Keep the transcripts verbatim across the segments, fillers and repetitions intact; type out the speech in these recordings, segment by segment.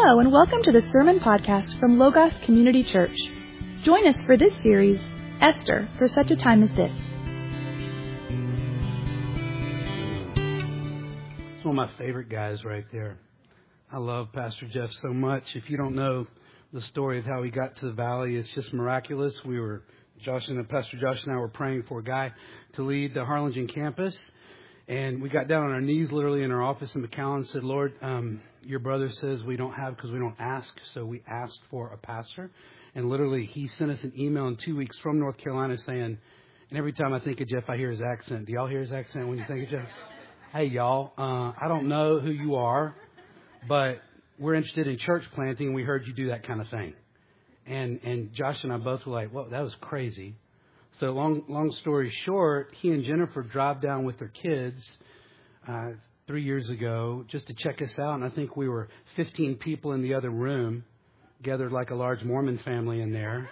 Hello and welcome to the Sermon Podcast from Logos Community Church. Join us for this series, Esther, for such a time as this. It's one of my favorite guys right there. I love Pastor Jeff so much. If you don't know the story of how he got to the valley, it's just miraculous. We were, Josh and Pastor Josh and I were praying for a guy to lead the Harlingen campus. And we got down on our knees literally in our office in McAllen and said, Lord, um, your brother says we don't have because we don't ask. So we asked for a pastor. And literally he sent us an email in two weeks from North Carolina saying, and every time I think of Jeff, I hear his accent. Do y'all hear his accent when you think of Jeff? Hey, y'all, uh, I don't know who you are, but we're interested in church planting. And we heard you do that kind of thing. And, and Josh and I both were like, well, that was crazy. So long, long story short, he and Jennifer drive down with their kids uh, three years ago just to check us out. And I think we were fifteen people in the other room, gathered like a large Mormon family in there.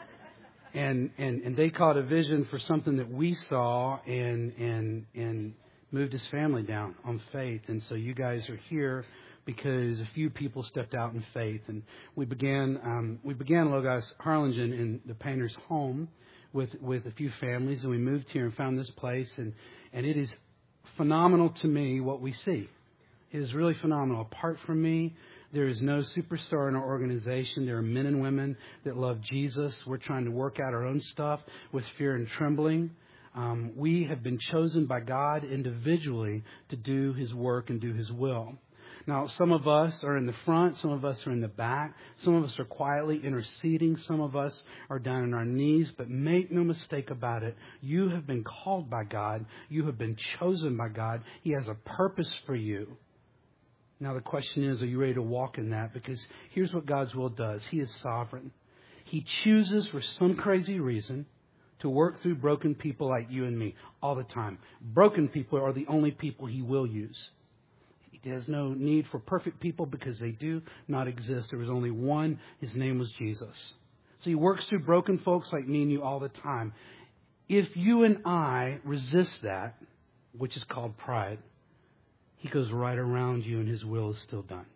And, and, and they caught a vision for something that we saw and, and, and moved his family down on faith. And so you guys are here because a few people stepped out in faith. And we began, um, we began Logos Harlingen in the painter's home. With, with a few families, and we moved here and found this place, and, and it is phenomenal to me what we see. It is really phenomenal. Apart from me, there is no superstar in our organization. There are men and women that love Jesus. We're trying to work out our own stuff with fear and trembling. Um, we have been chosen by God individually to do His work and do His will. Now, some of us are in the front. Some of us are in the back. Some of us are quietly interceding. Some of us are down on our knees. But make no mistake about it. You have been called by God. You have been chosen by God. He has a purpose for you. Now, the question is, are you ready to walk in that? Because here's what God's will does. He is sovereign. He chooses for some crazy reason to work through broken people like you and me all the time. Broken people are the only people He will use. He has no need for perfect people because they do not exist. There was only one. His name was Jesus. So He works through broken folks like me and you all the time. If you and I resist that, which is called pride, He goes right around you and His will is still done.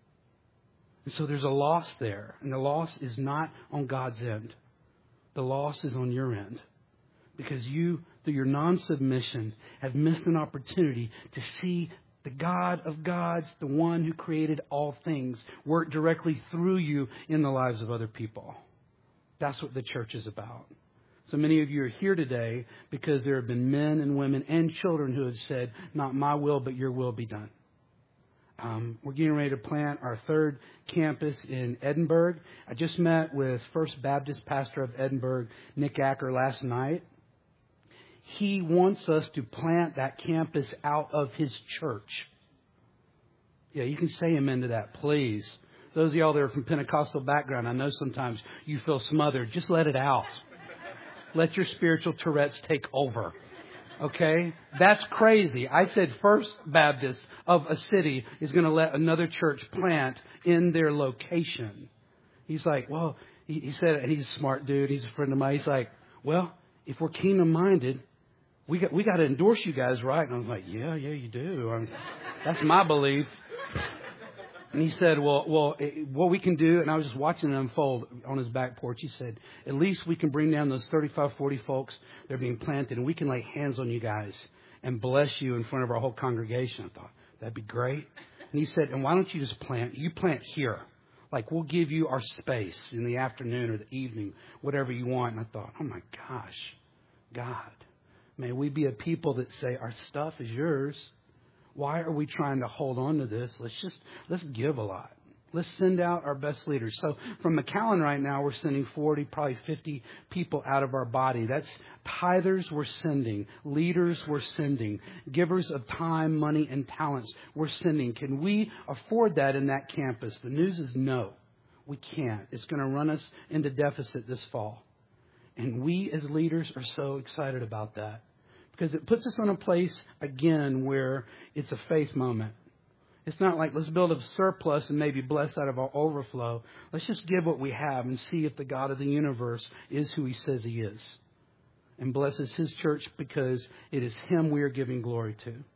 And so there's a loss there. And the loss is not on God's end. The loss is on your end. Because you, through your non-submission, have missed an opportunity to see the God of gods, the one who created all things, work directly through you in the lives of other people. That's what the church is about. So many of you are here today because there have been men and women and children who have said, not my will, but your will be done. Um, we're getting ready to plant our third campus in Edinburgh. I just met with First Baptist pastor of Edinburgh, Nick Acker, last night. He wants us to plant that campus out of his church. Yeah, you can say amen to that, please. Those of y'all that are from Pentecostal background, I know sometimes you feel smothered. Just let it out. Let your spiritual Tourette's take over. Okay? That's crazy. I said First Baptist of a city is going to let another church plant in their location. He's like, well, he, he said, and he's a smart dude. He's a friend of mine. He's like, well, if we're kingdom-minded, we got we got to endorse you guys, right? And I was like, yeah, yeah, you do. I mean, that's my belief. And he said, well, well, it, what we can do, and I was just watching it unfold on his back porch. He said, at least we can bring down those thirty-five, forty folks that are being planted, and we can lay hands on you guys and bless you in front of our whole congregation. I thought, that'd be great. And he said, and why don't you just plant? You plant here. Like, we'll give you our space in the afternoon or the evening, whatever you want. And I thought, oh, my gosh, God, may we be a people that say our stuff is yours. Why are we trying to hold on to this? Let's just, let's give a lot. Let's send out our best leaders. So from McAllen right now, we're sending forty, probably fifty people out of our body. That's tithers we're sending. Leaders we're sending. Givers of time, money, and talents we're sending. Can we afford that in that campus? The news is no, we can't. It's going to run us into deficit this fall. And we as leaders are so excited about that. Because it puts us in a place, again, where it's a faith moment. It's not like let's build a surplus and maybe bless out of our overflow. Let's just give what we have and see if the God of the universe is who He says He is. And blesses His church because it is Him we are giving glory to.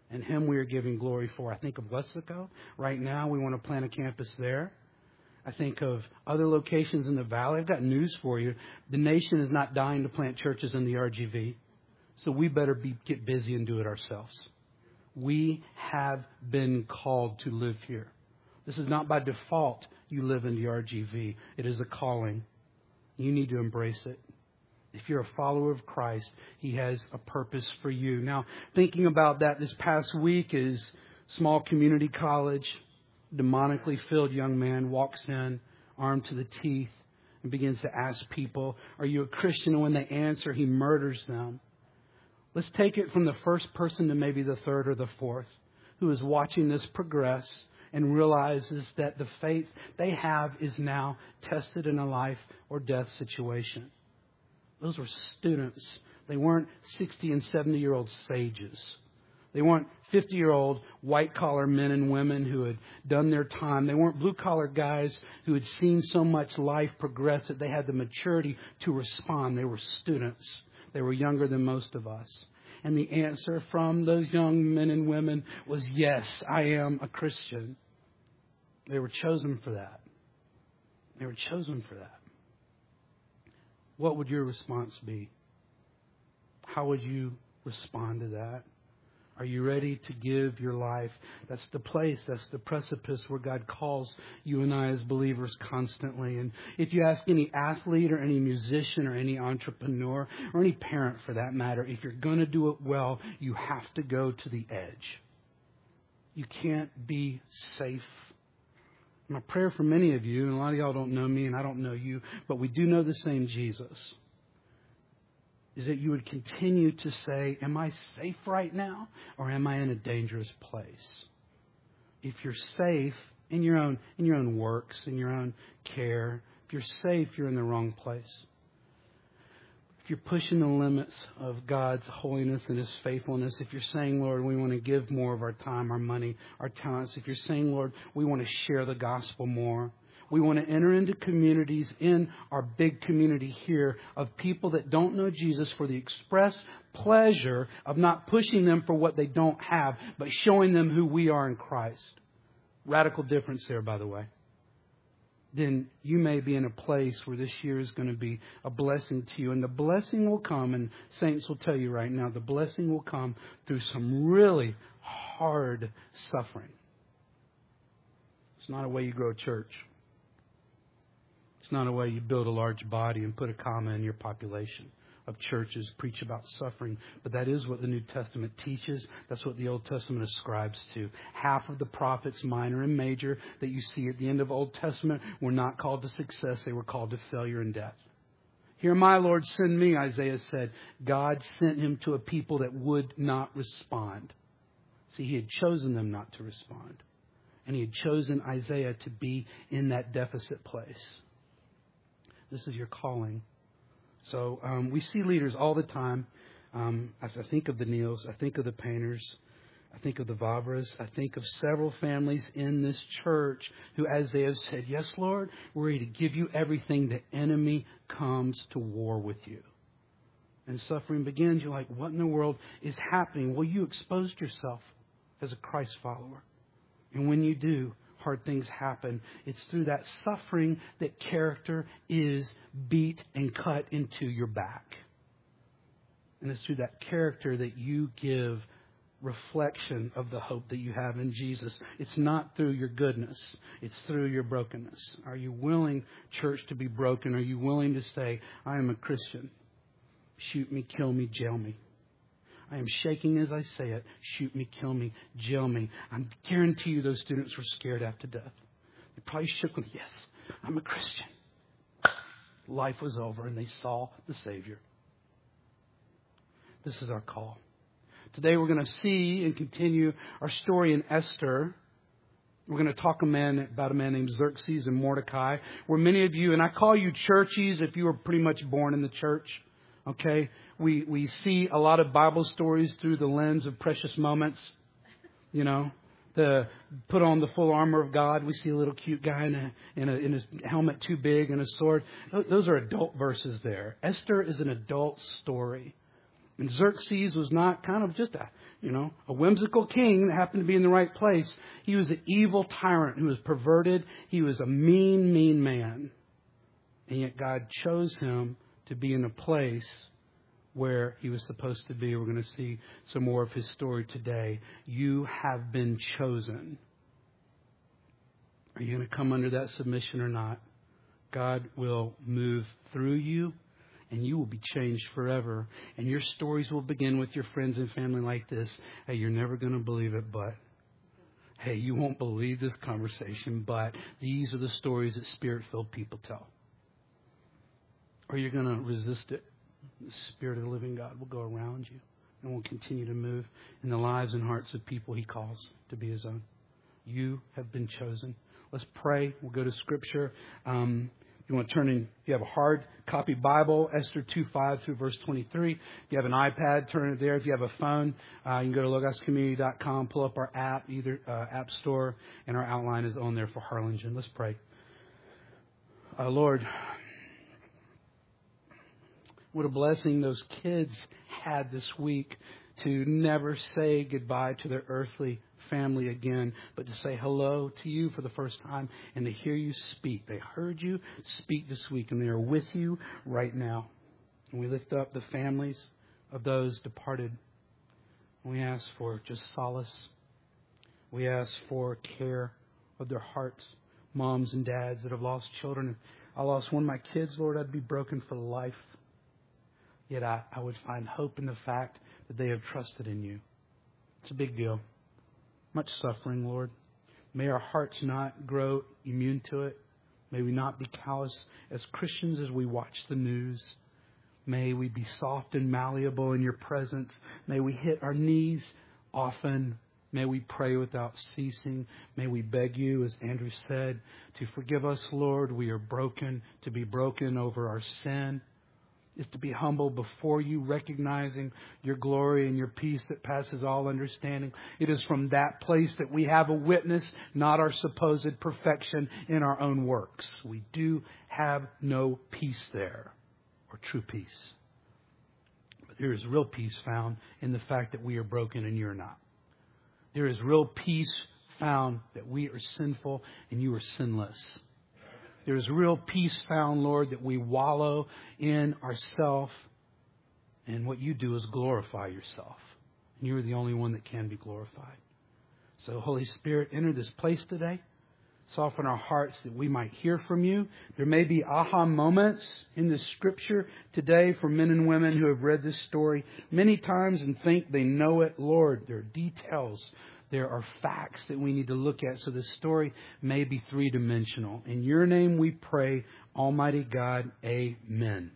And Him we are giving glory for. I think of Weslaco. Right now, we want to plant a campus there. I think of other locations in the valley. I've got news for you. The nation is not dying to plant churches in the R G V. So we better be, get busy and do it ourselves. We have been called to live here. This is not by default you live in the R G V. It is a calling. You need to embrace it. If you're a follower of Christ, He has a purpose for you. Now, thinking about that this past week is small community college. Demonically filled young man walks in, armed to the teeth, and begins to ask people, are you a Christian? And when they answer, he murders them. Let's take it from the first person to maybe the third or the fourth who is watching this progress and realizes that the faith they have is now tested in a life or death situation. Those were students. They weren't sixty and seventy year old sages. They weren't fifty year old white collar men and women who had done their time. They weren't blue collar guys who had seen so much life progress that they had the maturity to respond. They were students. They were younger than most of us. And the answer from those young men and women was, yes, I am a Christian. They were chosen for that. They were chosen for that. What would your response be? How would you respond to that? Are you ready to give your life? That's the place, that's the precipice where God calls you and I as believers constantly. And if you ask any athlete or any musician or any entrepreneur or any parent for that matter, if you're going to do it well, you have to go to the edge. You can't be safe. My prayer for many of you, and a lot of y'all don't know me and I don't know you, but we do know the same Jesus, is that you would continue to say, am I safe right now or am I in a dangerous place? If you're safe in your own in your own works, in your own care, if you're safe, you're in the wrong place. If you're pushing the limits of God's holiness and His faithfulness, if you're saying, Lord, we want to give more of our time, our money, our talents, if you're saying, Lord, we want to share the gospel more, we want to enter into communities in our big community here of people that don't know Jesus for the express pleasure of not pushing them for what they don't have, but showing them who we are in Christ. Radical difference there, by the way. Then you may be in a place where this year is going to be a blessing to you. And the blessing will come, and saints will tell you right now, the blessing will come through some really hard suffering. It's not a way you grow a church. It's not a way you build a large body and put a comma in your population of churches, preach about suffering. But that is what the New Testament teaches. That's what the Old Testament ascribes to. Half of the prophets, minor and major, that you see at the end of Old Testament were not called to success. They were called to failure and death. Here, my Lord, send me, Isaiah said. God sent him to a people that would not respond. See, he had chosen them not to respond. And he had chosen Isaiah to be in that deficit place. This is your calling. So um, we see leaders all the time. Um, I, I think of the Neils. I think of the Painters. I think of the Vavras. I think of several families in this church who, as they have said, yes, Lord, we're ready to give you everything. The enemy comes to war with you. And suffering begins. You're like, what in the world is happening? Well, you exposed yourself as a Christ follower. And when you do, hard things happen. It's through that suffering that character is beat and cut into your back. And it's through that character that you give reflection of the hope that you have in Jesus. It's not through your goodness. It's through your brokenness. Are you willing, church, to be broken? Are you willing to say, I am a Christian? Shoot me, kill me, jail me. I am shaking as I say it. Shoot me, kill me, jail me. I guarantee you those students were scared after death. They probably shook with, yes, I'm a Christian. Life was over and they saw the Savior. This is our call. Today we're going to see and continue our story in Esther. We're going to talk a man, about a man named Xerxes and Mordecai, where many of you, and I call you churchies if you were pretty much born in the church. Okay, we we see a lot of Bible stories through the lens of precious moments. You know, the put on the full armor of God. We see a little cute guy in a in a in a helmet too big and a sword. Those are adult verses there. Esther is an adult story. And Xerxes was not kind of just a, you know, a whimsical king that happened to be in the right place. He was an evil tyrant who was perverted. He was a mean, mean man. And yet God chose him to be in a place where he was supposed to be. We're going to see some more of his story today. You have been chosen. Are you going to come under that submission or not? God will move through you, and you will be changed forever. And your stories will begin with your friends and family like this. Hey, you're never going to believe it, but... Hey, you won't believe this conversation, but these are the stories that Spirit-filled people tell. Or you're going to resist it. The Spirit of the living God will go around you and will continue to move in the lives and hearts of people He calls to be His own. You have been chosen. Let's pray. We'll go to Scripture. Um, if you want to turn in, if you have a hard copy Bible, Esther two five through verse twenty-three. If you have an iPad, turn it there. If you have a phone, uh, you can go to logos community dot com, pull up our app, either uh, App Store, and our outline is on there for Harlingen. Let's pray. Uh, Lord, what a blessing those kids had this week to never say goodbye to their earthly family again, but to say hello to you for the first time and to hear you speak. They heard you speak this week, and they are with you right now. And we lift up the families of those departed. We ask for just solace. We ask for care of their hearts. Moms and dads that have lost children. If I lost one of my kids, Lord, I'd be broken for life. Yet I, I would find hope in the fact that they have trusted in you. It's a big deal. Much suffering, Lord. May our hearts not grow immune to it. May we not be callous as Christians as we watch the news. May we be soft and malleable in your presence. May we hit our knees often. May we pray without ceasing. May we beg you, as Andrew said, to forgive us, Lord. We are broken, to be broken over our sin. Is to be humble before you, recognizing your glory and your peace that passes all understanding. It is from that place that we have a witness, not our supposed perfection in our own works. We do have no peace there, or true peace. But there is real peace found in the fact that we are broken and you're not. There is real peace found that we are sinful and you are sinless. There's real peace found, Lord, that we wallow in ourself. And what you do is glorify yourself. And you're the only one that can be glorified. So, Holy Spirit, enter this place today. Soften our hearts that we might hear from you. There may be aha moments in this scripture today for men and women who have read this story many times and think they know it. Lord, there are details. There are facts that we need to look at, so this story may be three-dimensional. In your name we pray, Almighty God, amen.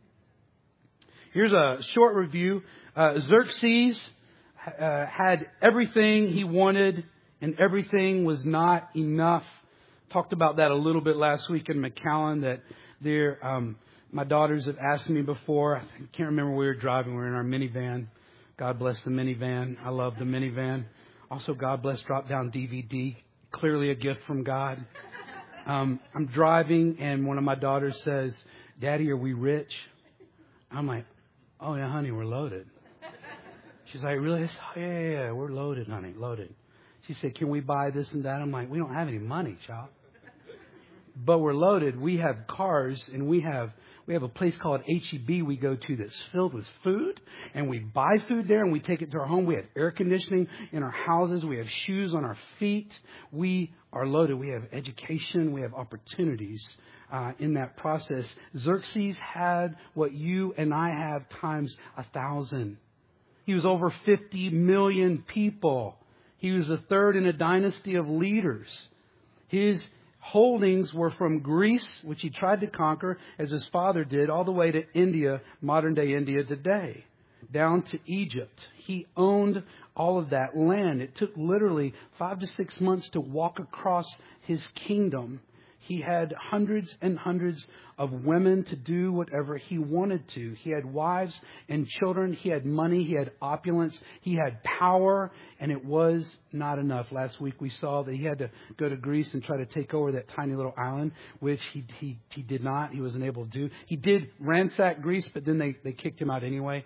Here's a short review. Uh, Xerxes uh, had everything he wanted, and everything was not enough. Talked about that a little bit last week in McAllen, that there, um, my daughters have asked me before. I can't remember where we were driving. We were in our minivan. God bless the minivan. I love the minivan. Also, God bless Drop Down D V D. Clearly a gift from God. Um, I'm driving and one of my daughters says, Daddy, are we rich? I'm like, oh, yeah, honey, we're loaded. She's like, really? I said, oh, yeah, yeah, yeah, we're loaded, honey, loaded. She said, can we buy this and that? I'm like, we don't have any money, child. But we're loaded. We have cars and we have we have a place called H E B we go to that's filled with food. And we buy food there and we take it to our home. We have air conditioning in our houses. We have shoes on our feet. We are loaded. We have education. We have opportunities uh, in that process. Xerxes had what you and I have times a thousand. He was over fifty million people. He was the third in a dynasty of leaders. His holdings were from Greece, which he tried to conquer, as his father did, all the way to India, modern-day India today, down to Egypt. He owned all of that land. It took literally five to six months to walk across his kingdom. He had hundreds and hundreds of women to do whatever he wanted to. He had wives and children. He had money. He had opulence. He had power. And it was not enough. Last week we saw that he had to go to Greece and try to take over that tiny little island, which he he, he did not. He wasn't able to do. He did ransack Greece, but then they, they kicked him out anyway.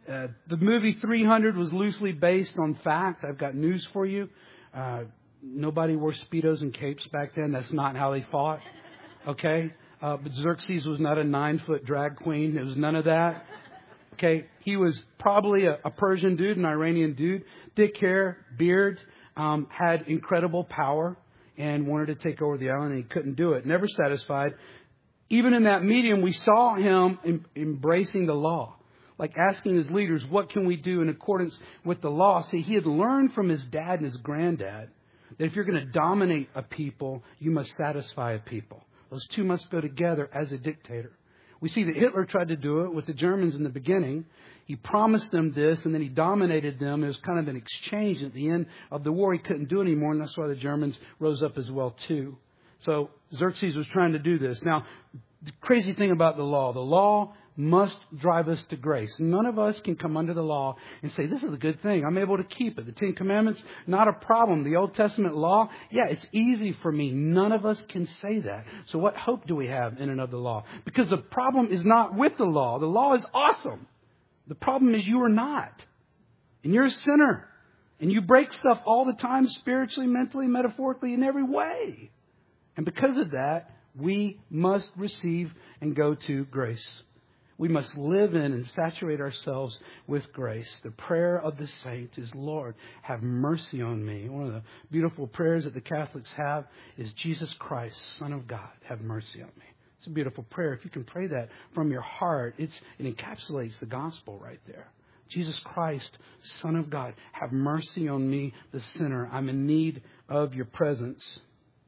Uh, the movie three hundred was loosely based on fact. I've got news for you. Uh, nobody wore Speedos and capes back then. That's not how they fought. Okay? Uh, but Xerxes was not a nine-foot drag queen. It was none of that. Okay? He was probably a, a Persian dude, an Iranian dude. Thick hair, beard, um, had incredible power, and wanted to take over the island, and he couldn't do it. Never satisfied. Even in that medium, we saw him em- embracing the law. Like asking his leaders, what can we do in accordance with the law? See, he had learned from his dad and his granddad that if you're going to dominate a people, you must satisfy a people. Those two must go together as a dictator. We see that Hitler tried to do it with the Germans in the beginning. He promised them this, and then he dominated them. It was kind of an exchange. At the end of the war, he couldn't do anymore, and that's why the Germans rose up as well, too. So Xerxes was trying to do this. Now, the crazy thing about the law, the law must drive us to grace. None of us can come under the law and say, this is a good thing. I'm able to keep it. The Ten Commandments, not a problem. The Old Testament law, yeah, it's easy for me. None of us can say that. So what hope do we have in and of the law? Because the problem is not with the law. The law is awesome. The problem is you are not. And you're a sinner. And you break stuff all the time, spiritually, mentally, metaphorically, in every way. And because of that, we must receive and go to grace. We must live in and saturate ourselves with grace. The prayer of the saint is, Lord, have mercy on me. One of the beautiful prayers that the Catholics have is, Jesus Christ, Son of God, have mercy on me. It's a beautiful prayer. If you can pray that from your heart, it's, it encapsulates the gospel right there. Jesus Christ, Son of God, have mercy on me, the sinner. I'm in need of your presence.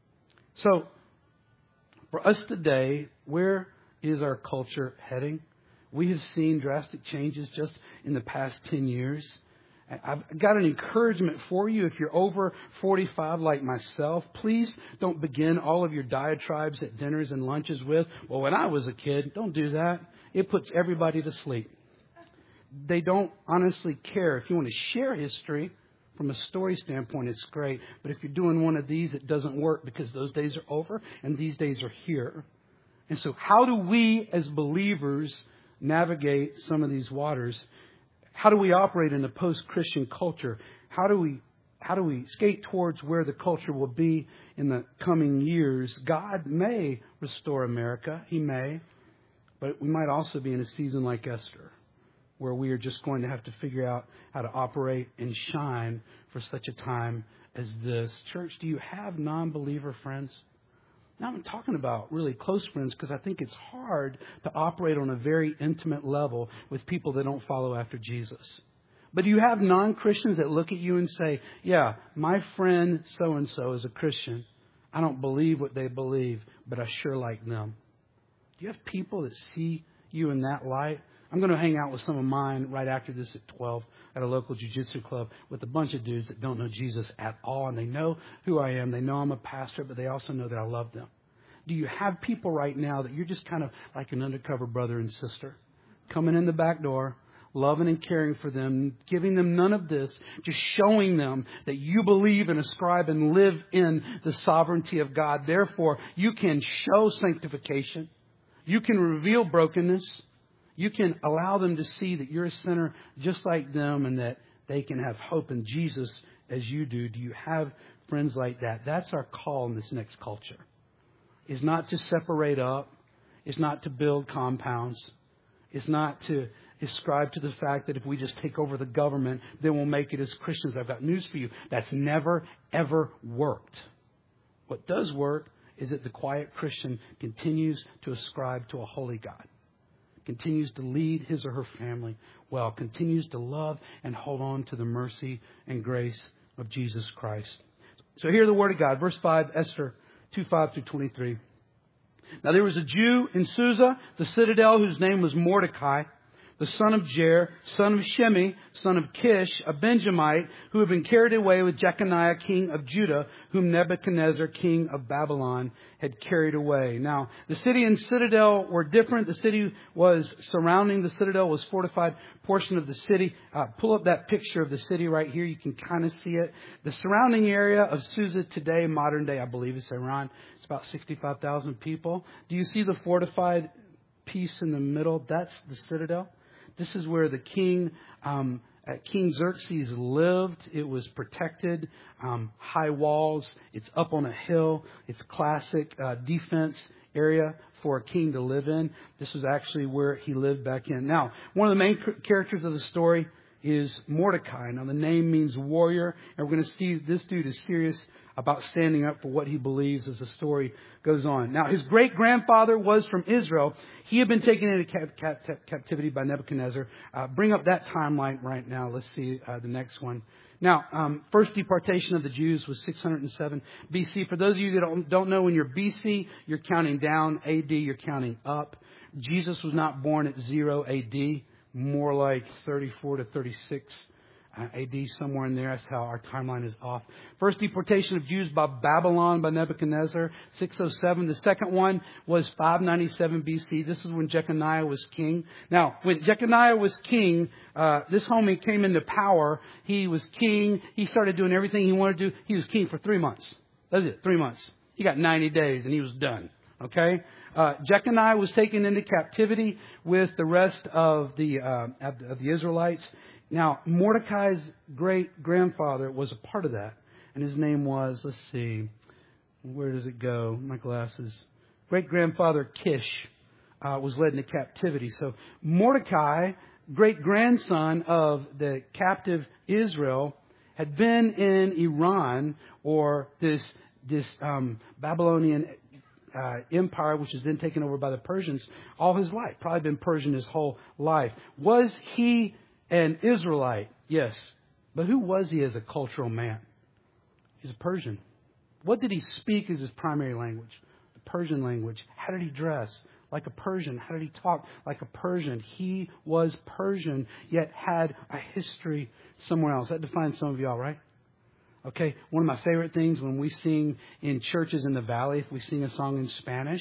So, for us today, where is our culture heading? We have seen drastic changes just in the past ten years. I've got an encouragement for you. If you're over forty-five like myself, please don't begin all of your diatribes at dinners and lunches with, well, when I was a kid. Don't do that. It puts everybody to sleep. They don't honestly care. If you want to share history from a story standpoint, it's great. But if you're doing one of these, it doesn't work because those days are over and these days are here. And so how do we as believers navigate some of these waters? How do we operate in a post-Christian culture? How do we how do we skate towards where the culture will be in the coming years? God may restore America. He may. But we might also be in a season like Esther, where we are just going to have to figure out how to operate and shine for such a time as this. Church, do you have non-believer friends? Now, I'm talking about really close friends because I think it's hard to operate on a very intimate level with people that don't follow after Jesus. But do you have non-Christians that look at you and say, yeah, my friend so-and-so is a Christian. I don't believe what they believe, but I sure like them. Do you have people that see you in that light? I'm going to hang out with some of mine right after this at twelve at a local jiu-jitsu club with a bunch of dudes that don't know Jesus at all. And they know who I am. They know I'm a pastor, but they also know that I love them. Do you have people right now that you're just kind of like an undercover brother and sister coming in the back door, loving and caring for them, giving them none of this, just showing them that you believe and ascribe and live in the sovereignty of God. Therefore, you can show sanctification. You can reveal brokenness. You can allow them to see that you're a sinner just like them and that they can have hope in Jesus as you do. Do you have friends like that? That's our call in this next culture. It's not to separate up. It's not to build compounds. It's not to ascribe to the fact that if we just take over the government, then we'll make it as Christians. I've got news for you. That's never, ever worked. What does work is that the quiet Christian continues to ascribe to a holy God. Continues to lead his or her family well, continues to love and hold on to the mercy and grace of Jesus Christ. So hear the word of God. Verse five, Esther two, five through twenty-three. Now there was a Jew in Susa, the citadel, whose name was Mordecai, the son of Jair, son of Shimi, son of Kish, a Benjamite, who had been carried away with Jeconiah, king of Judah, whom Nebuchadnezzar, king of Babylon, had carried away. Now, the city and citadel were different. The city was surrounding the citadel, was fortified portion of the city. Uh, pull up that picture of the city right here. You can kind of see it. The surrounding area of Susa today, modern day, I believe it's Iran. It's about sixty-five thousand people. Do you see the fortified piece in the middle? That's the citadel. This is where the king, um, uh, King Xerxes lived. It was protected, um, high walls. It's up on a hill. It's classic uh, defense area for a king to live in. This was actually where he lived back in. Now, one of the main characters of the story is Mordecai. Now, the name means warrior, and we're going to see this dude is serious about standing up for what he believes as the story goes on. Now, his great-grandfather was from Israel. He had been taken into cap- cap- captivity by Nebuchadnezzar. Uh, bring up that timeline right now. Let's see uh, the next one. Now, um, first deportation of the Jews was six hundred seven B C. For those of you that don't, don't know, when you're B C, you're counting down. A D, you're counting up. Jesus was not born at zero A D. More like thirty-four to thirty-six uh, A D, somewhere in there. That's how our timeline is off. First deportation of Jews by Babylon by Nebuchadnezzar, six oh seven. The second one was five ninety-seven B C. This is when Jeconiah was king. Now, when Jeconiah was king, uh, this homie came into power. He was king. He started doing everything he wanted to do. He was king for three months. That's it, three months. He got ninety days and he was done. Okay? Uh, Jeconiah was taken into captivity with the rest of the, uh, of the Israelites. Now, Mordecai's great-grandfather was a part of that. And his name was, let's see, where does it go? My glasses. Great-grandfather Kish uh, was led into captivity. So Mordecai, great-grandson of the captive Israel, had been in Iran, or this, this um, Babylonian Uh, empire, which was then taken over by the Persians, all his life. Probably been Persian his whole life. Was he an Israelite? Yes. But who was he as a cultural man? He's a Persian. What did he speak as his primary language? The Persian language. How did he dress? Like a Persian. How did he talk? Like a Persian. He was Persian, yet had a history somewhere else. That defines some of y'all, right? Okay, one of my favorite things when we sing in churches in the valley, if we sing a song in Spanish,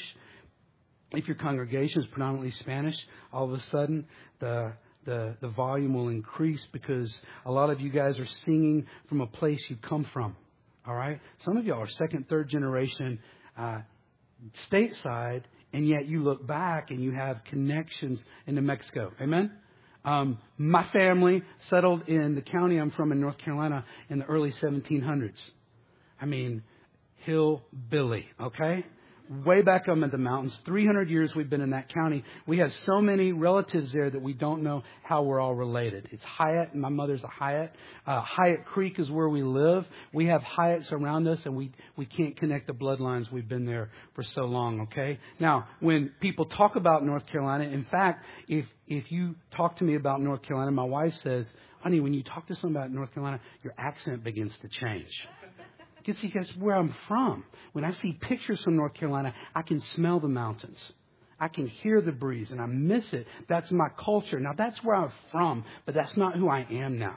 if your congregation is predominantly Spanish, all of a sudden the the the volume will increase because a lot of you guys are singing from a place you come from. All right, some of y'all are second, third generation uh, stateside, and yet you look back and you have connections into Mexico. Amen. Um, my family settled in the county I'm from in North Carolina in the early seventeen hundreds. I mean, hillbilly, okay? Way back up in the mountains. three hundred years we've been in that county. We have so many relatives there that we don't know how we're all related. It's Hyatt, and my mother's a Hyatt. Uh, Hyatt Creek is where we live. We have Hyatts around us, and we, we can't connect the bloodlines. We've been there for so long, okay? Now, when people talk about North Carolina, in fact, if if you talk to me about North Carolina, my wife says, honey, when you talk to someone about North Carolina, your accent begins to change. You see, guys, where I'm from. When I see pictures from North Carolina, I can smell the mountains. I can hear the breeze, and I miss it. That's my culture. Now, that's where I'm from, but that's not who I am now.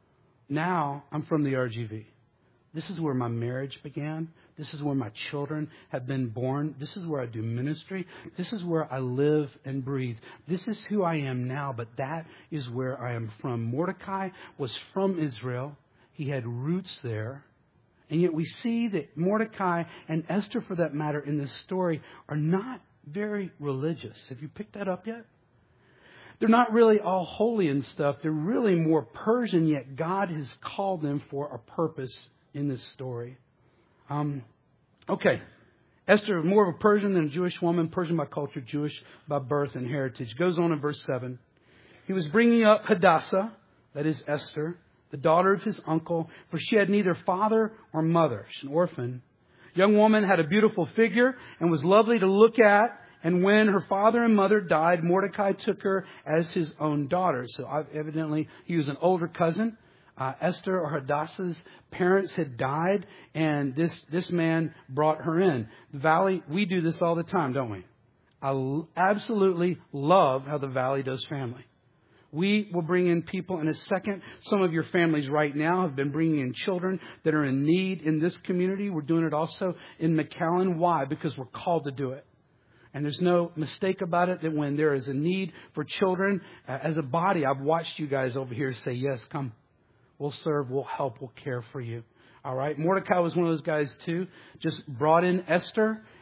Now, I'm from the R G V. This is where my marriage began. This is where my children have been born. This is where I do ministry. This is where I live and breathe. This is who I am now, but that is where I am from. Mordecai was from Israel. He had roots there. And yet we see that Mordecai and Esther, for that matter, in this story are not very religious. Have you picked that up yet? They're not really all holy and stuff. They're really more Persian, yet God has called them for a purpose in this story. Um, okay. Esther, more of a Persian than a Jewish woman, Persian by culture, Jewish by birth and heritage. Goes on in verse seven. He was bringing up Hadassah, that is Esther, the daughter of his uncle, for she had neither father or mother. She's an orphan. Young woman had a beautiful figure and was lovely to look at. And when her father and mother died, Mordecai took her as his own daughter. So evidently he was an older cousin. Uh, Esther or Hadassah's parents had died, and this, this man brought her in. The Valley, we do this all the time, don't we? I l- absolutely love how the Valley does family. We will bring in people in a second. Some of your families right now have been bringing in children that are in need in this community. We're doing it also in McAllen. Why? Because we're called to do it. And there's no mistake about it that when there is a need for children, uh, as a body, I've watched you guys over here say, yes, come. We'll serve, we'll help, we'll care for you. All right. Mordecai was one of those guys, too. Just brought in Esther.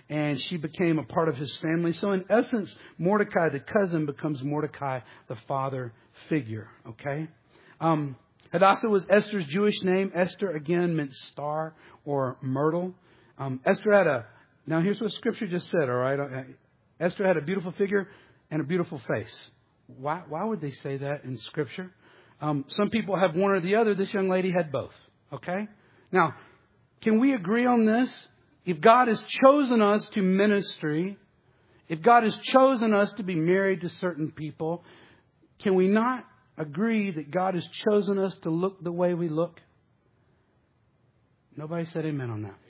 and she became a part of his family. So in essence, Mordecai, the cousin, becomes Mordecai, the father figure. Okay? Um, Hadassah was Esther's Jewish name. Esther, again, meant star or myrtle. Um, Esther had a, now here's what Scripture just said, all right? Esther had a beautiful figure and a beautiful face. Why, why would they say that in Scripture? Um, some people have one or the other. This young lady had both. Okay? Now, can we agree on this? If God has chosen us to ministry, if God has chosen us to be married to certain people, can we not agree that God has chosen us to look the way we look? Nobody said amen on that.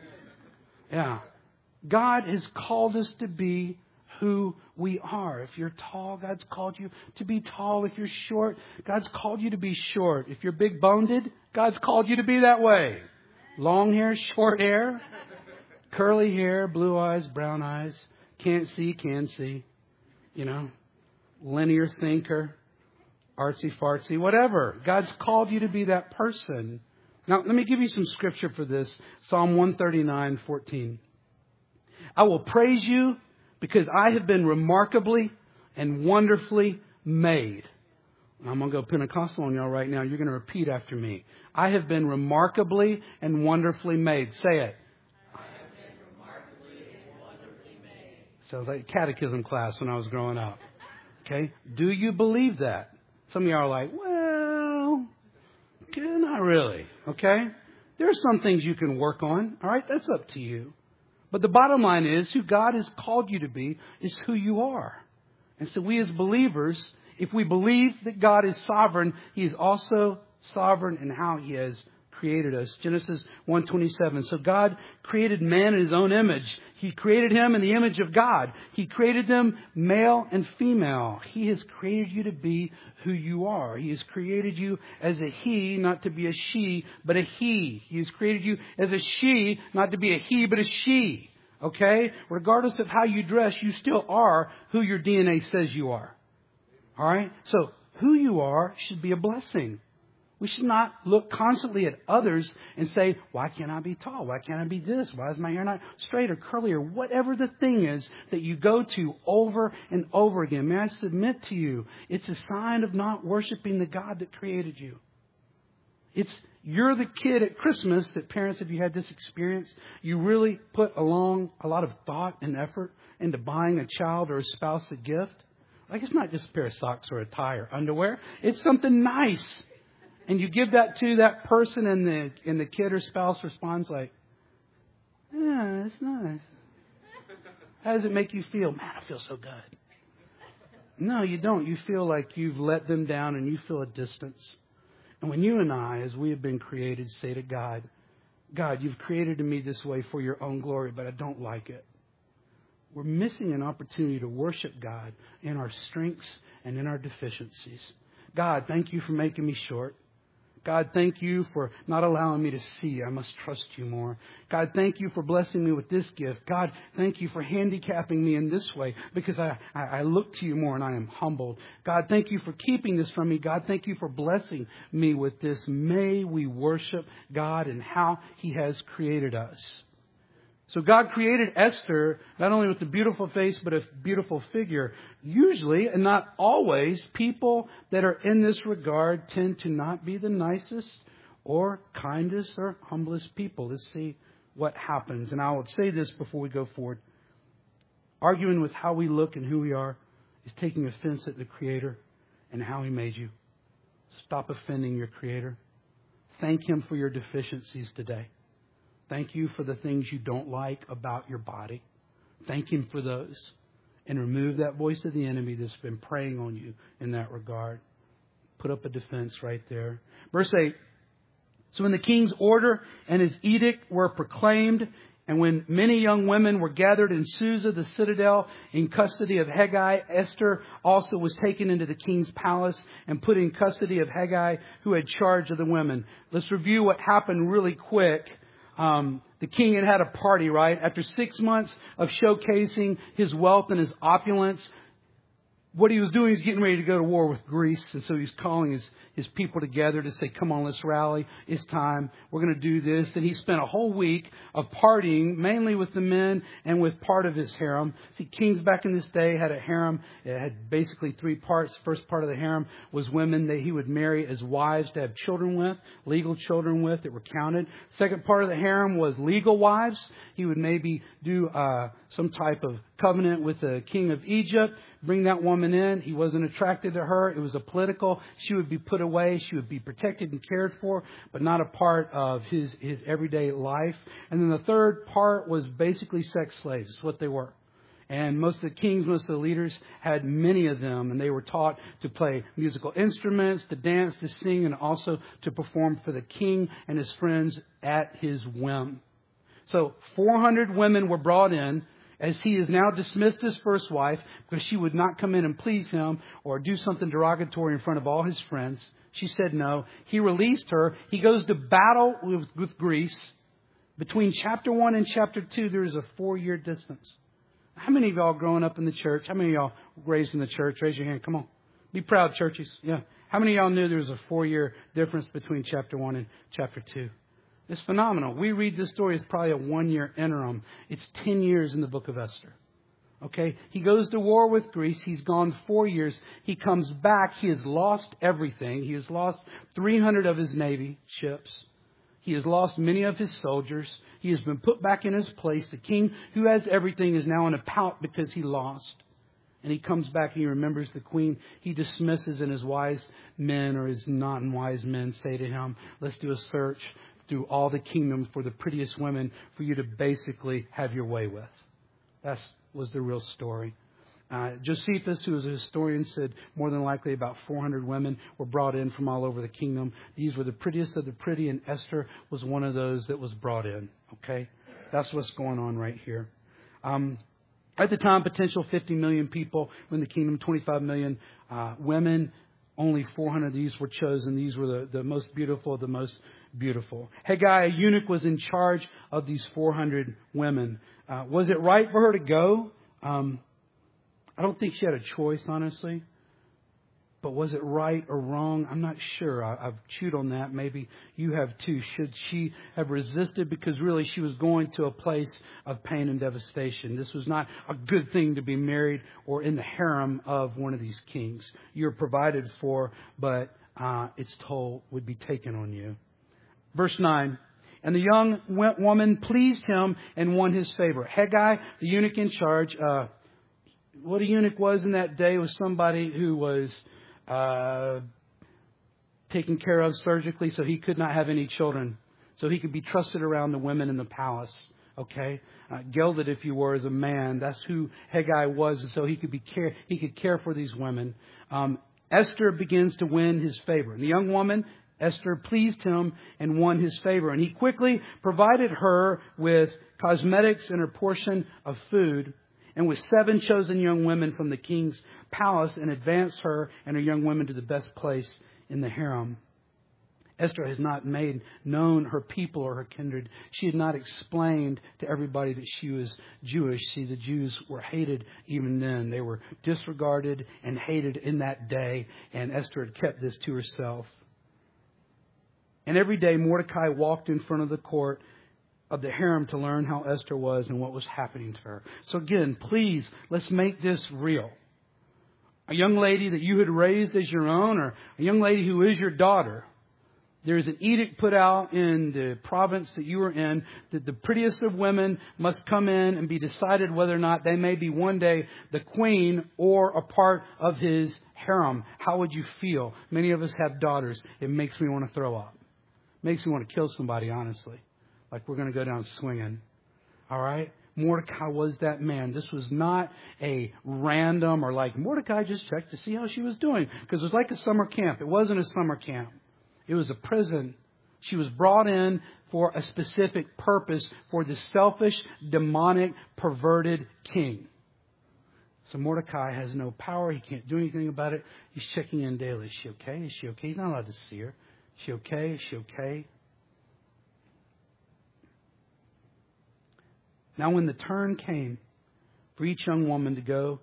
Yeah. God has called us to be who we are. If you're tall, God's called you to be tall. If you're short, God's called you to be short. If you're big boned, God's called you to be that way. Long hair, short hair, curly hair, blue eyes, brown eyes, can't see, can see, you know, linear thinker, artsy fartsy, whatever. God's called you to be that person. Now, let me give you some scripture for this. Psalm one thirty-nine, fourteen. I will praise you because I have been remarkably and wonderfully made. I'm going to go Pentecostal on y'all right now. You're going to repeat after me. I have been remarkably and wonderfully made. Say it. I have been remarkably and wonderfully made. Sounds like catechism class when I was growing up. Okay? Do you believe that? Some of y'all are like, well, not really. Okay? There are some things you can work on. All right? That's up to you. But the bottom line is, who God has called you to be is who you are. And so we as believers, if we believe that God is sovereign, He is also sovereign in how He has created us. Genesis one twenty-seven. So God created man in His own image. He created him in the image of God. He created them male and female. He has created you to be who you are. He has created you as a he, not to be a she, but a he. He has created you as a she, not to be a he, but a she. Okay? Regardless of how you dress, you still are who your D N A says you are. All right? So who you are should be a blessing. We should not look constantly at others and say, why can't I be tall? Why can't I be this? Why is my hair not straight or curly or whatever the thing is that you go to over and over again? May I submit to you, it's a sign of not worshiping the God that created you. It's you're the kid at Christmas that parents, if you had this experience, you really put along a lot of thought and effort into buying a child or a spouse a gift. Like, it's not just a pair of socks or a tie or underwear. It's something nice. And you give that to that person, and the and the kid or spouse responds like, yeah, it's nice. How does it make you feel? Man, I feel so good. No, you don't. You feel like you've let them down and you feel a distance. And when you and I, as we have been created, say to God, God, you've created me this way for your own glory, but I don't like it. We're missing an opportunity to worship God in our strengths and in our deficiencies. God, thank you for making me short. God, thank you for not allowing me to see. I must trust you more. God, thank you for blessing me with this gift. God, thank you for handicapping me in this way because I, I, I look to you more and I am humbled. God, thank you for keeping this from me. God, thank you for blessing me with this. May we worship God and how He has created us. So God created Esther not only with a beautiful face, but a beautiful figure. Usually, and not always, people that are in this regard tend to not be the nicest or kindest or humblest people. Let's see what happens. And I will say this before we go forward. Arguing with how we look and who we are is taking offense at the Creator and how He made you. Stop offending your Creator. Thank Him for your deficiencies today. Thank you for the things you don't like about your body. Thank Him for those. And remove that voice of the enemy that's been preying on you in that regard. Put up a defense right there. Verse eight. So when the king's order and his edict were proclaimed, and when many young women were gathered in Susa, the citadel, in custody of Hegai, Esther also was taken into the king's palace and put in custody of Hegai, who had charge of the women. Let's review what happened really quick. Um, the king had had a party, right? After six months of showcasing his wealth and his opulence, what he was doing is getting ready to go to war with Greece. And so he's calling his, his people together to say, come on, let's rally. It's time. We're going to do this. And he spent a whole week of partying, mainly with the men and with part of his harem. See, kings back in this day had a harem. It had basically three parts. First part of the harem was women that he would marry as wives to have children with, legal children with that were counted. Second part of the harem was legal wives. He would maybe do uh, some type of covenant with the king of Egypt, bring that woman in. He wasn't attracted to her. It was a political. She would be put away. She would be protected and cared for, but not a part of his, his everyday life. And then the third part was basically sex slaves. It's what they were. And most of the kings, most of the leaders had many of them, and they were taught to play musical instruments, to dance, to sing, and also to perform for the king and his friends at his whim. So four hundred women were brought in, as he has now dismissed his first wife because she would not come in and please him or do something derogatory in front of all his friends. She said no. He released her. He goes to battle with, with Greece. Between chapter one and chapter two, there is a four-year distance. How many of y'all growing up in the church? How many of y'all raised in the church? Raise your hand. Come on. Be proud, churches. Yeah. How many of y'all knew there was a four-year difference between chapter one and chapter two? It's phenomenal. We read this story as probably a one-year interim. It's ten years in the book of Esther. Okay? He goes to war with Greece. He's gone four years. He comes back. He has lost everything. He has lost three hundred of his Navy ships. He has lost many of his soldiers. He has been put back in his place. The king who has everything is now in a pout because he lost. And he comes back and he remembers the queen. He dismisses, and his wise men or his non-wise men say to him, let's do a search through all the kingdom for the prettiest women for you to basically have your way with. That was the real story. Uh, Josephus, who was a historian, said more than likely about four hundred women were brought in from all over the kingdom. These were the prettiest of the pretty, and Esther was one of those that was brought in. Okay? That's what's going on right here. Um, at the time, potential fifty million people in the kingdom, twenty-five million uh, women. Only four hundred of these were chosen. These were the, the most beautiful, the most beautiful. Hegai, a eunuch, was in charge of these four hundred women. Uh, was it right for her to go? Um, I don't think she had a choice, honestly. But was it right or wrong? I'm not sure. I, I've chewed on that. Maybe you have too. Should she have resisted? Because really she was going to a place of pain and devastation. This was not a good thing to be married or in the harem of one of these kings. You're provided for, but uh, it's told would be taken on you. Verse nine. And the young woman pleased him and won his favor. Hegai, the eunuch in charge, uh, what a eunuch was in that day was somebody who was uh, taken care of surgically so he could not have any children. So he could be trusted around the women in the palace. Okay? Uh, gelded, if you were, as a man. That's who Hegai was. And so he could be care, he could care for these women. Um, Esther begins to win his favor. And the young woman, Esther, pleased him and won his favor. And he quickly provided her with cosmetics and her portion of food, and with seven chosen young women from the king's palace, and advanced her and her young women to the best place in the harem. Esther has not made known her people or her kindred. She had not explained to everybody that she was Jewish. See, the Jews were hated even then. They were disregarded and hated in that day, and Esther had kept this to herself. And every day Mordecai walked in front of the court of the harem to learn how Esther was and what was happening to her. So again, please, let's make this real. A young lady that you had raised as your own, or a young lady who is your daughter, there is an edict put out in the province that you are in that the prettiest of women must come in and be decided whether or not they may be one day the queen or a part of his harem. How would you feel? Many of us have daughters. It makes me want to throw up. It makes me want to kill somebody, honestly. Like we're going to go down swinging. All right? Mordecai was that man. This was not a random or like Mordecai just checked to see how she was doing. Because it was like a summer camp. It wasn't a summer camp. It was a prison. She was brought in for a specific purpose for the selfish, demonic, perverted king. So Mordecai has no power. He can't do anything about it. He's checking in daily. Is she okay? Is she okay? He's not allowed to see her. Is she okay? Is she okay? Now when the turn came for each young woman to go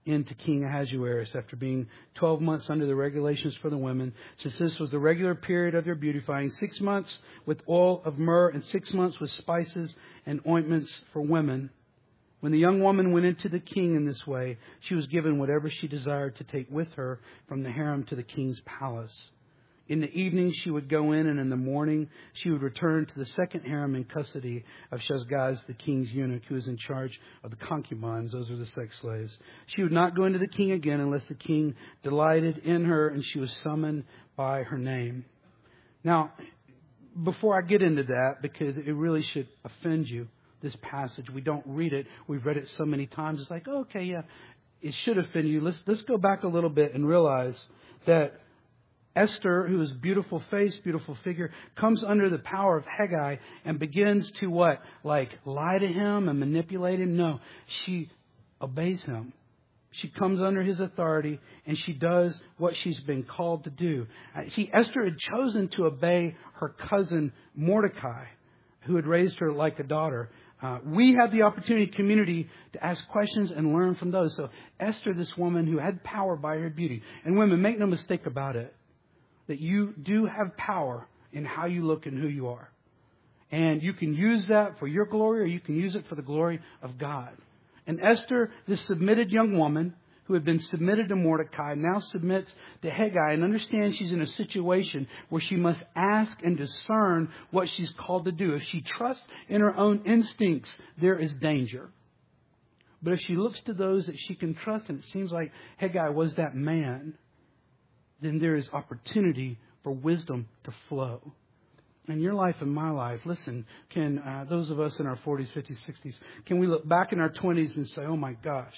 into King Ahasuerus after being twelve months under the regulations for the women, since this was the regular period of their beautifying, six months with oil of myrrh and six months with spices and ointments for women. When the young woman went into the king in this way, she was given whatever she desired to take with her from the harem to the king's palace. In the evening she would go in, and in the morning she would return to the second harem in custody of Shashgaz, the king's eunuch, who was in charge of the concubines. Those are the sex slaves. She would not go into the king again unless the king delighted in her and she was summoned by her name. Now, before I get into that, because it really should offend you, this passage, we don't read it. We've read it so many times. It's like, oh, okay, yeah, it should offend you. Let's let's go back a little bit and realize that Esther, who is beautiful face, beautiful figure, comes under the power of Haggai and begins to what? Like lie to him and manipulate him? No, she obeys him. She comes under his authority and she does what she's been called to do. See, Esther had chosen to obey her cousin Mordecai, who had raised her like a daughter. Uh, we have the opportunity, community, to ask questions and learn from those. So Esther, this woman who had power by her beauty. And women, make no mistake about it, that you do have power in how you look and who you are. And you can use that for your glory, or you can use it for the glory of God. And Esther, this submitted young woman who had been submitted to Mordecai, now submits to Haggai and understands she's in a situation where she must ask and discern what she's called to do. If she trusts in her own instincts, there is danger. But if she looks to those that she can trust, and it seems like Haggai was that man, then there is opportunity for wisdom to flow. In your life and my life, listen, can uh, those of us in our forties, fifties, sixties, can we look back in our twenties and say, oh my gosh,